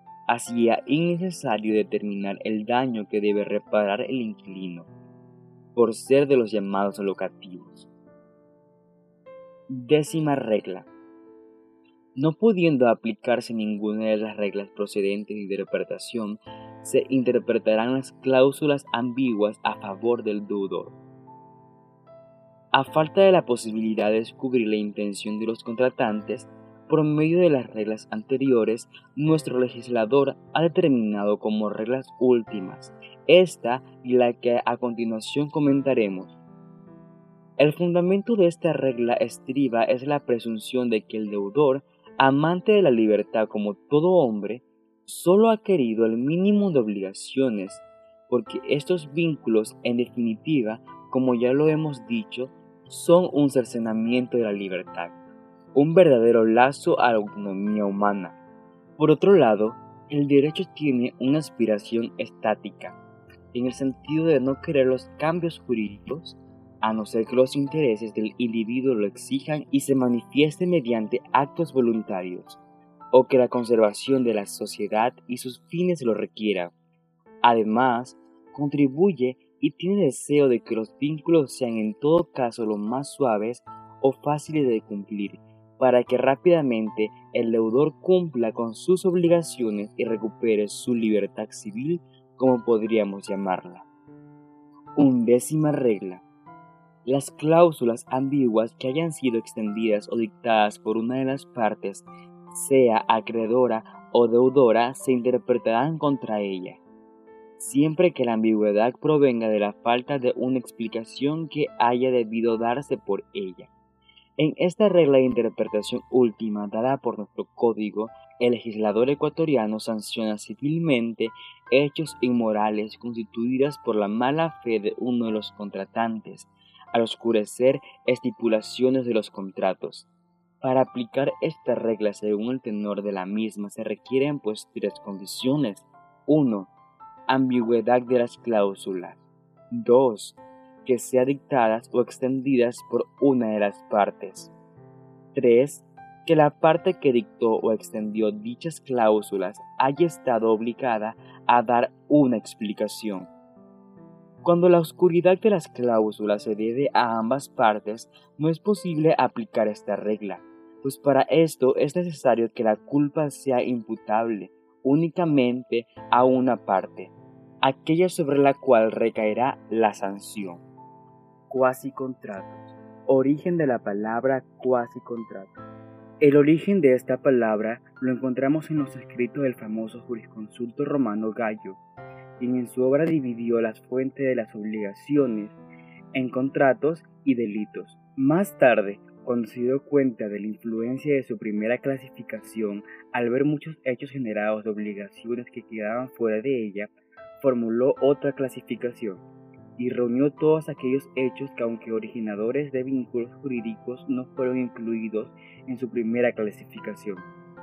hacía innecesario determinar el daño que debe reparar el inquilino. por ser de los llamados locativos. Décima regla. No pudiendo aplicarse ninguna de las reglas procedentes de interpretación, se interpretarán las cláusulas ambiguas a favor del deudor. A falta de la posibilidad de descubrir la intención de los contratantes, por medio de las reglas anteriores, nuestro legislador ha determinado como reglas últimas esta y la que a continuación comentaremos. El fundamento de esta regla estriba es la presunción de que el deudor, amante de la libertad como todo hombre, solo ha querido el mínimo de obligaciones, porque estos vínculos, en definitiva, como ya lo hemos dicho, son un cercenamiento de la libertad, un verdadero lazo a la autonomía humana. Por otro lado, el derecho tiene una aspiración estática, en el sentido de no querer los cambios jurídicos, a no ser que los intereses del individuo lo exijan y se manifieste mediante actos voluntarios, o que la conservación de la sociedad y sus fines lo requieran. Además, contribuye y tiene deseo de que los vínculos sean en todo caso lo más suaves o fáciles de cumplir, para que rápidamente el deudor cumpla con sus obligaciones y recupere su libertad civil, como podríamos llamarla. Undécima regla. Las cláusulas ambiguas que hayan sido extendidas o dictadas por una de las partes, sea acreedora o deudora, se interpretarán contra ella, siempre que la ambigüedad provenga de la falta de una explicación que haya debido darse por ella. En esta regla de interpretación última dada por nuestro código, el legislador ecuatoriano sanciona civilmente hechos inmorales constituidos por la mala fe de uno de los contratantes, al oscurecer estipulaciones de los contratos. Para aplicar esta regla según el tenor de la misma se requieren pues tres condiciones. uno. Ambigüedad de las cláusulas. dos. Que sean dictadas o extendidas por una de las partes. tres. Que la parte que dictó o extendió dichas cláusulas haya estado obligada a dar una explicación. Cuando la oscuridad de las cláusulas se debe a ambas partes, no es posible aplicar esta regla, pues para esto es necesario que la culpa sea imputable únicamente a una parte, aquella sobre la cual recaerá la sanción. Cuasicontratos. Origen de la palabra cuasicontrato. El origen de esta palabra lo encontramos en los escritos del famoso jurisconsulto romano Gallo, quien en su obra dividió las fuentes de las obligaciones en contratos y delitos. Más tarde, cuando se dio cuenta de la influencia de su primera clasificación, al ver muchos hechos generados de obligaciones que quedaban fuera de ella, formuló otra clasificación y reunió todos aquellos hechos que, aunque originadores de vínculos jurídicos, no fueron incluidos en su primera clasificación,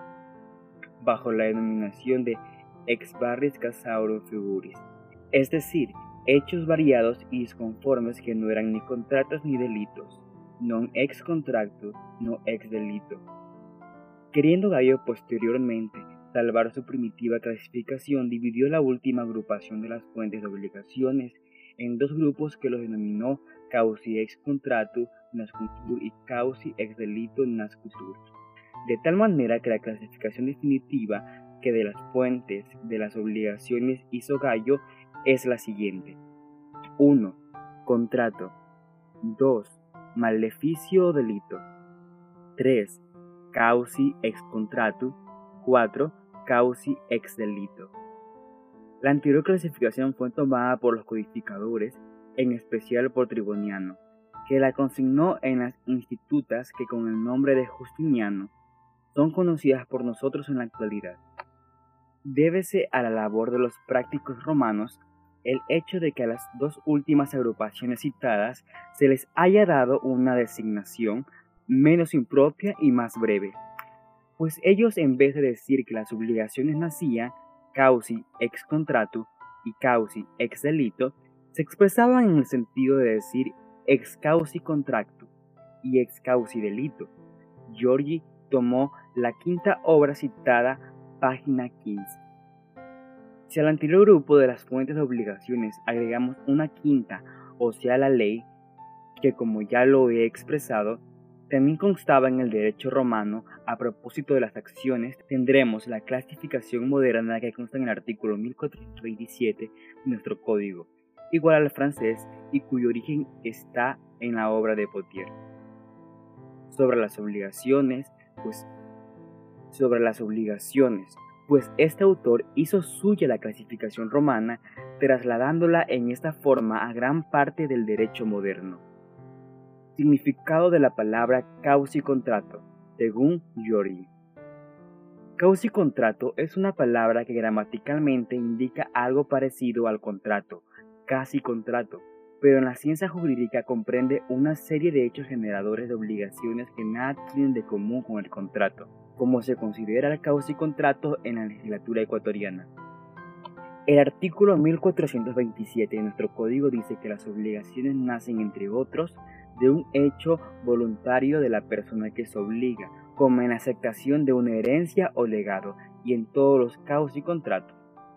bajo la denominación de ex barris casaurum figuris, es decir, hechos variados y disconformes que no eran ni contratos ni delitos, non ex contracto, no ex delito. Queriendo Gallo posteriormente salvar su primitiva clasificación, dividió la última agrupación de las fuentes de obligaciones en dos grupos que los denominó causi ex contratu nascitur y causi ex delito nascitur, de tal manera que la clasificación definitiva que de las fuentes de las obligaciones hizo Gallo es la siguiente: uno. Contrato. dos. Maleficio o delito. tres. Causi ex contratu. cuatro. Causi ex delito. La anterior clasificación fue tomada por los codificadores, en especial por Triboniano, que la consignó en las institutas que con el nombre de Justiniano son conocidas por nosotros en la actualidad. Débese a la labor de los prácticos romanos el hecho de que a las dos últimas agrupaciones citadas se les haya dado una designación menos impropia y más breve, pues ellos, en vez de decir que las obligaciones nacían causi ex contratu y causi ex delito, se expresaban en el sentido de decir ex causi contractu y ex causi delito. Giorgi tomó la quinta obra citada, página quince. Si al anterior grupo de las fuentes de obligaciones agregamos una quinta o sea la ley, que como ya lo he expresado, también constaba en el derecho romano. A propósito de las acciones, tendremos la clasificación moderna que consta en el artículo mil cuatrocientos veintisiete de nuestro código, igual al francés y cuyo origen está en la obra de Pothier. Sobre las obligaciones, pues, sobre las obligaciones, pues este autor hizo suya la clasificación romana, trasladándola en esta forma a gran parte del derecho moderno. Significado de la palabra causa y contrato, según Giorgi. Causa y contrato es una palabra que gramaticalmente indica algo parecido al contrato, casi contrato, pero en la ciencia jurídica comprende una serie de hechos generadores de obligaciones que nada tienen de común con el contrato, como se considera el causa y contrato en la legislatura ecuatoriana. El artículo mil cuatrocientos veintisiete de nuestro código dice que las obligaciones nacen, entre otros, de un hecho voluntario de la persona que se obliga, como en la aceptación de una herencia o legado, y en todos los causas y contratos.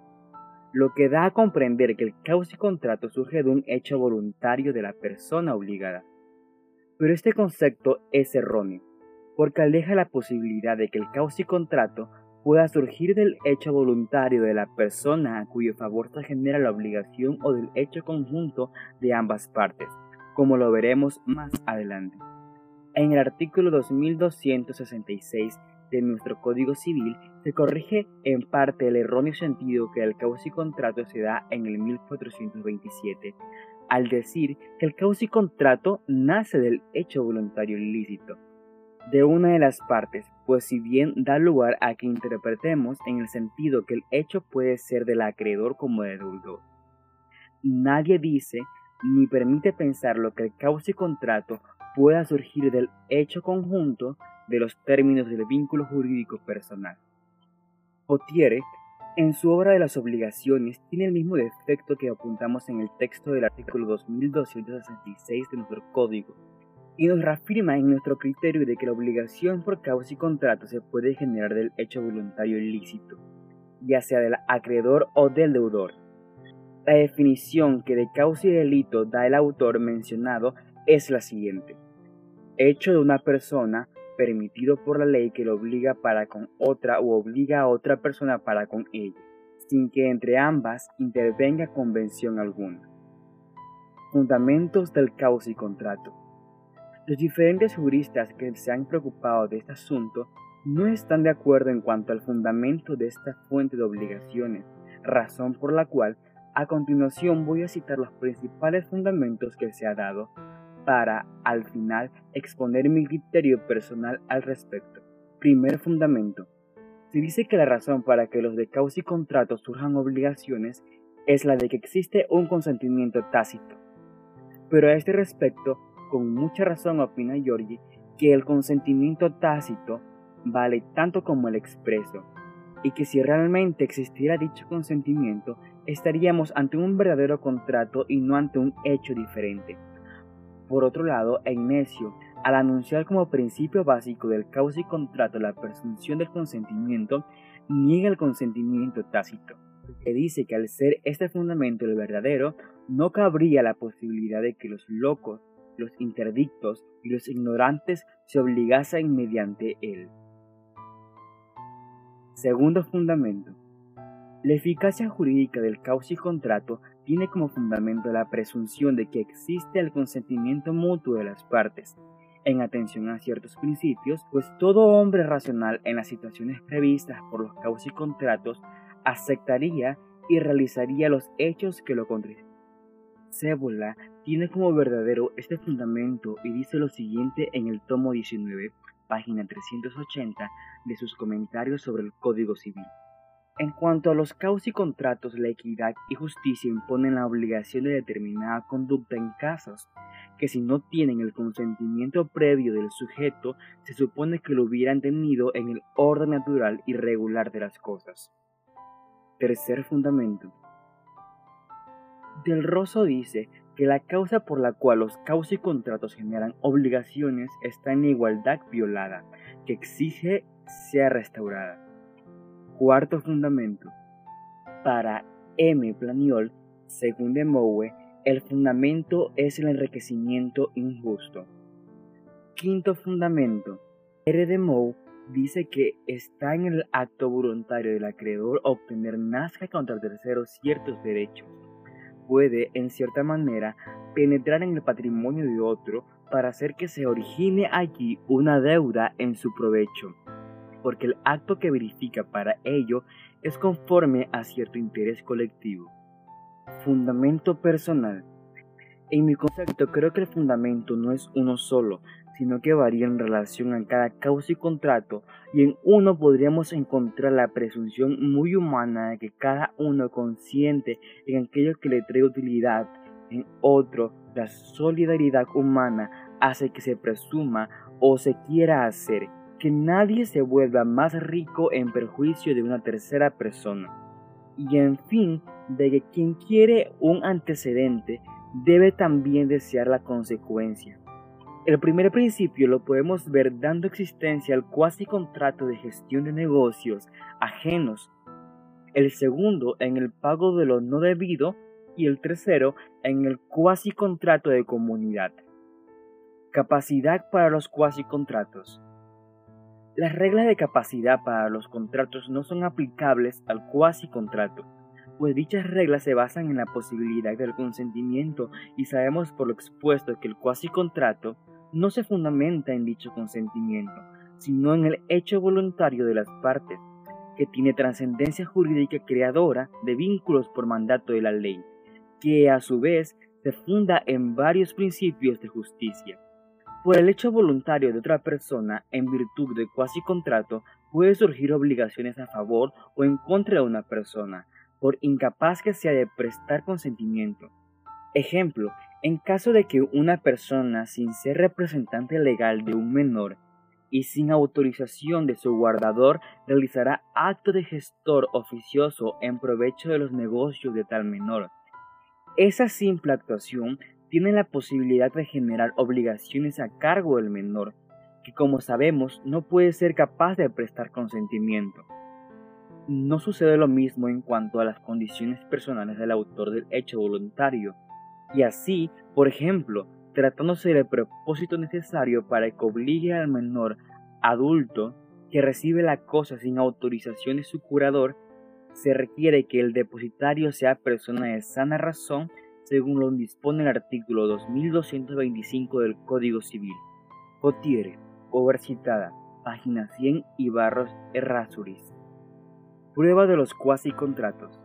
Lo que da a comprender que el causa y contrato surge de un hecho voluntario de la persona obligada. Pero este concepto es erróneo, porque aleja la posibilidad de que el causa y contrato pueda surgir del hecho voluntario de la persona a cuyo favor se genera la obligación o del hecho conjunto de ambas partes, como lo veremos más adelante. En el artículo dos mil doscientos sesenta y seis de nuestro Código Civil se corrige en parte el erróneo sentido que el causa y contrato se da en el mil cuatrocientos veintisiete, al decir que el causa y contrato nace del hecho voluntario ilícito de una de las partes, pues si bien da lugar a que interpretemos en el sentido que el hecho puede ser del acreedor como del deudor. Nadie dice ni permite pensar lo que el causa y contrato pueda surgir del hecho conjunto de los términos del vínculo jurídico personal. Pothier, en su obra de las obligaciones, tiene el mismo defecto que apuntamos en el texto del artículo dos mil doscientos sesenta y seis de nuestro código, y nos reafirma en nuestro criterio de que la obligación por causa y contrato se puede generar del hecho voluntario ilícito, ya sea del acreedor o del deudor. La definición que de causa y delito da el autor mencionado es la siguiente: hecho de una persona permitido por la ley que lo obliga para con otra o obliga a otra persona para con ella, sin que entre ambas intervenga convención alguna. Fundamentos del causa y contrato. Los diferentes juristas que se han preocupado de este asunto no están de acuerdo en cuanto al fundamento de esta fuente de obligaciones, razón por la cual a continuación voy a citar los principales fundamentos que se ha dado para, al final, exponer mi criterio personal al respecto. Primer fundamento. Se dice que la razón para que los de causa y contrato surjan obligaciones es la de que existe un consentimiento tácito. Pero a este respecto, con mucha razón opina Giorgi que el consentimiento tácito vale tanto como el expreso, y que si realmente existiera dicho consentimiento, estaríamos ante un verdadero contrato y no ante un hecho diferente. Por otro lado, Ignacio, al anunciar como principio básico del causa y contrato la presunción del consentimiento, niega el consentimiento tácito, que dice que al ser este fundamento el verdadero, no cabría la posibilidad de que los locos, los interdictos y los ignorantes se obligasen mediante él. Segundo fundamento. La eficacia jurídica del causa y contrato tiene como fundamento la presunción de que existe el consentimiento mutuo de las partes, en atención a ciertos principios, pues todo hombre racional en las situaciones previstas por los causas y contratos aceptaría y realizaría los hechos que lo contradicen. Cébola tiene como verdadero este fundamento y dice lo siguiente en el tomo diecinueve, página trescientos ochenta, de sus comentarios sobre el Código Civil. En cuanto a los causas y contratos, la equidad y justicia imponen la obligación de determinada conducta en casos que, si no tienen el consentimiento previo del sujeto, se supone que lo hubieran tenido en el orden natural y regular de las cosas. Tercer fundamento. Del Rosso dice que la causa por la cual los causas y contratos generan obligaciones está en la igualdad violada, que exige sea restaurada. Cuarto fundamento. Para M. Planiol, según de Moue, El fundamento es el enriquecimiento injusto. Quinto fundamento. R. de Moe dice que está en el acto voluntario del acreedor obtener nazca contra terceros ciertos derechos. Puede, en cierta manera, penetrar en el patrimonio de otro para hacer que se origine allí una deuda en su provecho, porque el acto que verifica para ello es conforme a cierto interés colectivo. Fundamento personal. En mi concepto creo que el fundamento no es uno solo, sino que varía en relación a cada causa y contrato, y en uno podríamos encontrar la presunción muy humana de que cada uno consiente en aquello que le trae utilidad, en otro la solidaridad humana hace que se presuma o se quiera hacer que nadie se vuelva más rico en perjuicio de una tercera persona, y en fin, de que quien quiere un antecedente debe también desear la consecuencia. El primer principio lo podemos ver dando existencia al cuasi contrato de gestión de negocios ajenos, el segundo en el pago de lo no debido y el tercero en el cuasi contrato de comunidad. Capacidad para los cuasi contratos. Las reglas de capacidad para los contratos no son aplicables al cuasi contrato, pues dichas reglas se basan en la posibilidad del consentimiento y sabemos por lo expuesto que el cuasi contrato no se fundamenta en dicho consentimiento, sino en el hecho voluntario de las partes, que tiene trascendencia jurídica creadora de vínculos por mandato de la ley, que a su vez se funda en varios principios de justicia. Por el hecho voluntario de otra persona, en virtud del cuasi contrato, puede surgir obligaciones a favor o en contra de una persona, por incapaz que sea de prestar consentimiento. Ejemplo, en caso de que una persona, sin ser representante legal de un menor y sin autorización de su guardador, realizará acto de gestor oficioso en provecho de los negocios de tal menor. Esa simple actuación tiene la posibilidad de generar obligaciones a cargo del menor, que como sabemos no puede ser capaz de prestar consentimiento. No sucede lo mismo en cuanto a las condiciones personales del autor del hecho voluntario, y así, por ejemplo, tratándose del propósito necesario para que obligue al menor adulto que recibe la cosa sin autorización de su curador, se requiere que el depositario sea persona de sana razón, según lo dispone el artículo dos mil doscientos veinticinco del Código Civil. Cotiere, obra citada, página cien y Barros Errázuriz. Prueba de los cuasi contratos.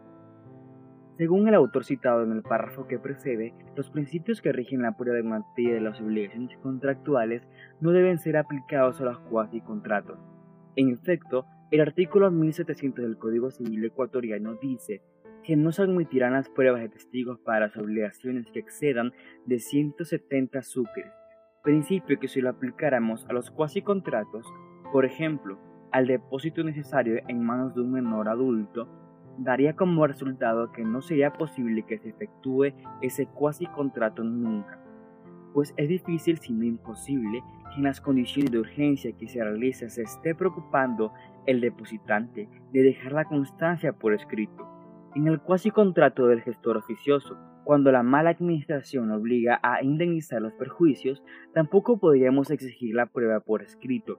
Según el autor citado en el párrafo que precede, los principios que rigen la prueba en materia de las obligaciones contractuales no deben ser aplicados a los cuasi contratos. En efecto, el artículo mil setecientos del Código Civil ecuatoriano dice que no se admitirán las pruebas de testigos para las obligaciones que excedan de ciento setenta sucres, principio que si lo aplicáramos a los cuasi contratos, por ejemplo, al depósito necesario en manos de un menor adulto, daría como resultado que no sería posible que se efectúe ese cuasi contrato nunca, pues es difícil, si no imposible, que en las condiciones de urgencia que se realiza se esté preocupando el depositante de dejar la constancia por escrito. En el cuasi contrato del gestor oficioso, cuando la mala administración obliga a indemnizar los perjuicios, tampoco podríamos exigir la prueba por escrito.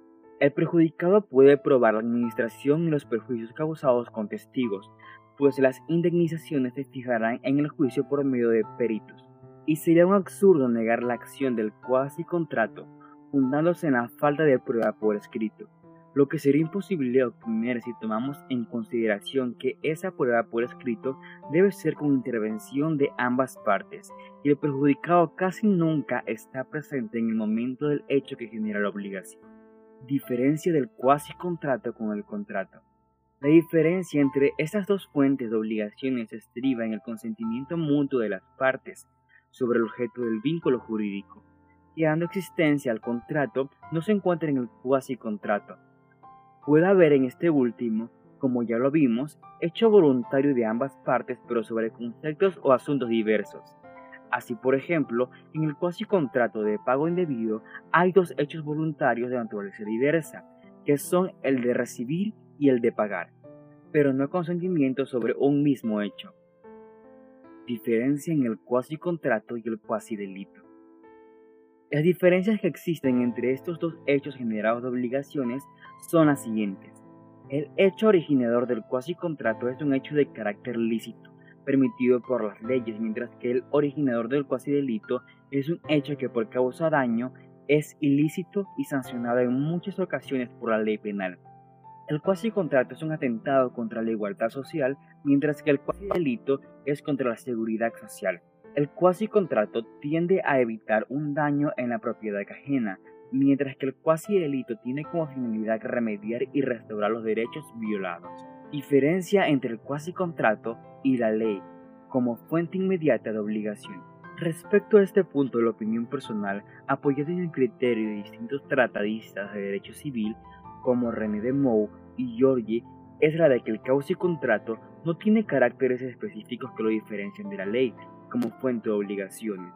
El perjudicado puede probar la administración y los perjuicios causados con testigos, pues las indemnizaciones se fijarán en el juicio por medio de peritos, y sería un absurdo negar la acción del cuasi contrato, fundándose en la falta de prueba por escrito, lo que sería imposible obtener si tomamos en consideración que esa prueba por escrito debe ser con intervención de ambas partes, y el perjudicado casi nunca está presente en el momento del hecho que genera la obligación. Diferencia del cuasi contrato con el contrato. La diferencia entre estas dos fuentes de obligaciones estriba en el consentimiento mutuo de las partes sobre el objeto del vínculo jurídico, que dando existencia al contrato no se encuentra en el cuasi contrato. Puede haber en este último, como ya lo vimos, hecho voluntario de ambas partes pero sobre conceptos o asuntos diversos. Así, por ejemplo, en el cuasi contrato de pago indebido hay dos hechos voluntarios de naturaleza diversa, que son el de recibir y el de pagar, pero no consentimiento sobre un mismo hecho. Diferencia en el cuasi-contrato y el cuasi-delito. Las diferencias que existen entre estos dos hechos generados de obligaciones son las siguientes. El hecho originador del cuasi-contrato es un hecho de carácter lícito, permitido por las leyes, mientras que el originador del cuasi-delito es un hecho que por causa daño es ilícito y sancionado en muchas ocasiones por la ley penal. El cuasi-contrato es un atentado contra la igualdad social, mientras que el cuasi-delito es contra la seguridad social. El cuasi-contrato tiende a evitar un daño en la propiedad ajena, mientras que el cuasi-delito tiene como finalidad remediar y restaurar los derechos violados. Diferencia entre el cuasi-contrato y la ley como fuente inmediata de obligación. Respecto a este punto, la opinión personal, apoyada en el criterio de distintos tratadistas de derecho civil, como René de Meaux y George, es la de que el cuasi-contrato no tiene caracteres específicos que lo diferencian de la ley como fuente de obligaciones.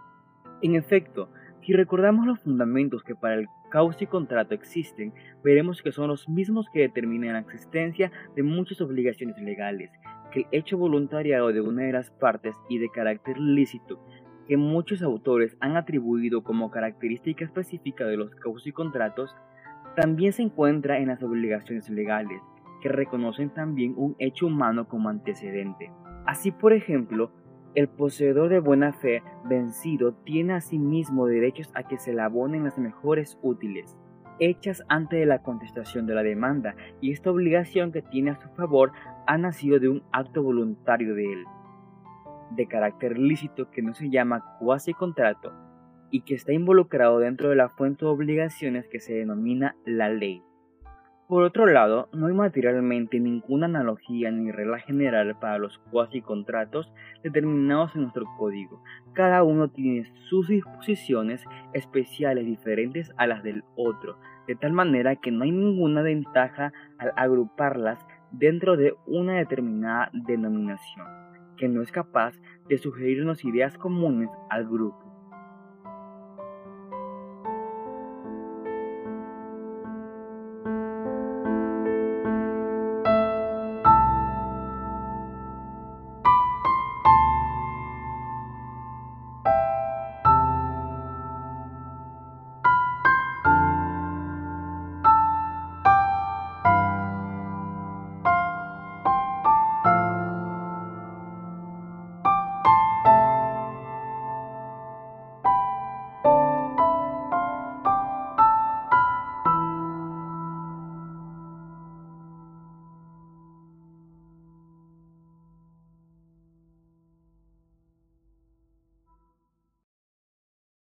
En efecto, si recordamos los fundamentos que para el cuasi-contrato existen, veremos que son los mismos que determinan la existencia de muchas obligaciones legales, que el hecho voluntariado de una de las partes y de carácter lícito, que muchos autores han atribuido como característica específica de los cuasi-contratos, también se encuentra en las obligaciones legales, que reconocen también un hecho humano como antecedente. Así, por ejemplo, el poseedor de buena fe vencido tiene asimismo derechos a que se le abonen las mejores útiles, hechas antes de la contestación de la demanda, y esta obligación que tiene a su favor ha nacido de un acto voluntario de él, de carácter lícito que no se llama cuasi-contrato y que está involucrado dentro de la fuente de obligaciones que se denomina la ley. Por otro lado, no hay materialmente ninguna analogía ni regla general para los cuasi-contratos determinados en nuestro código. Cada uno tiene sus disposiciones especiales diferentes a las del otro, de tal manera que no hay ninguna ventaja al agruparlas dentro de una determinada denominación, que no es capaz de sugerirnos ideas comunes al grupo.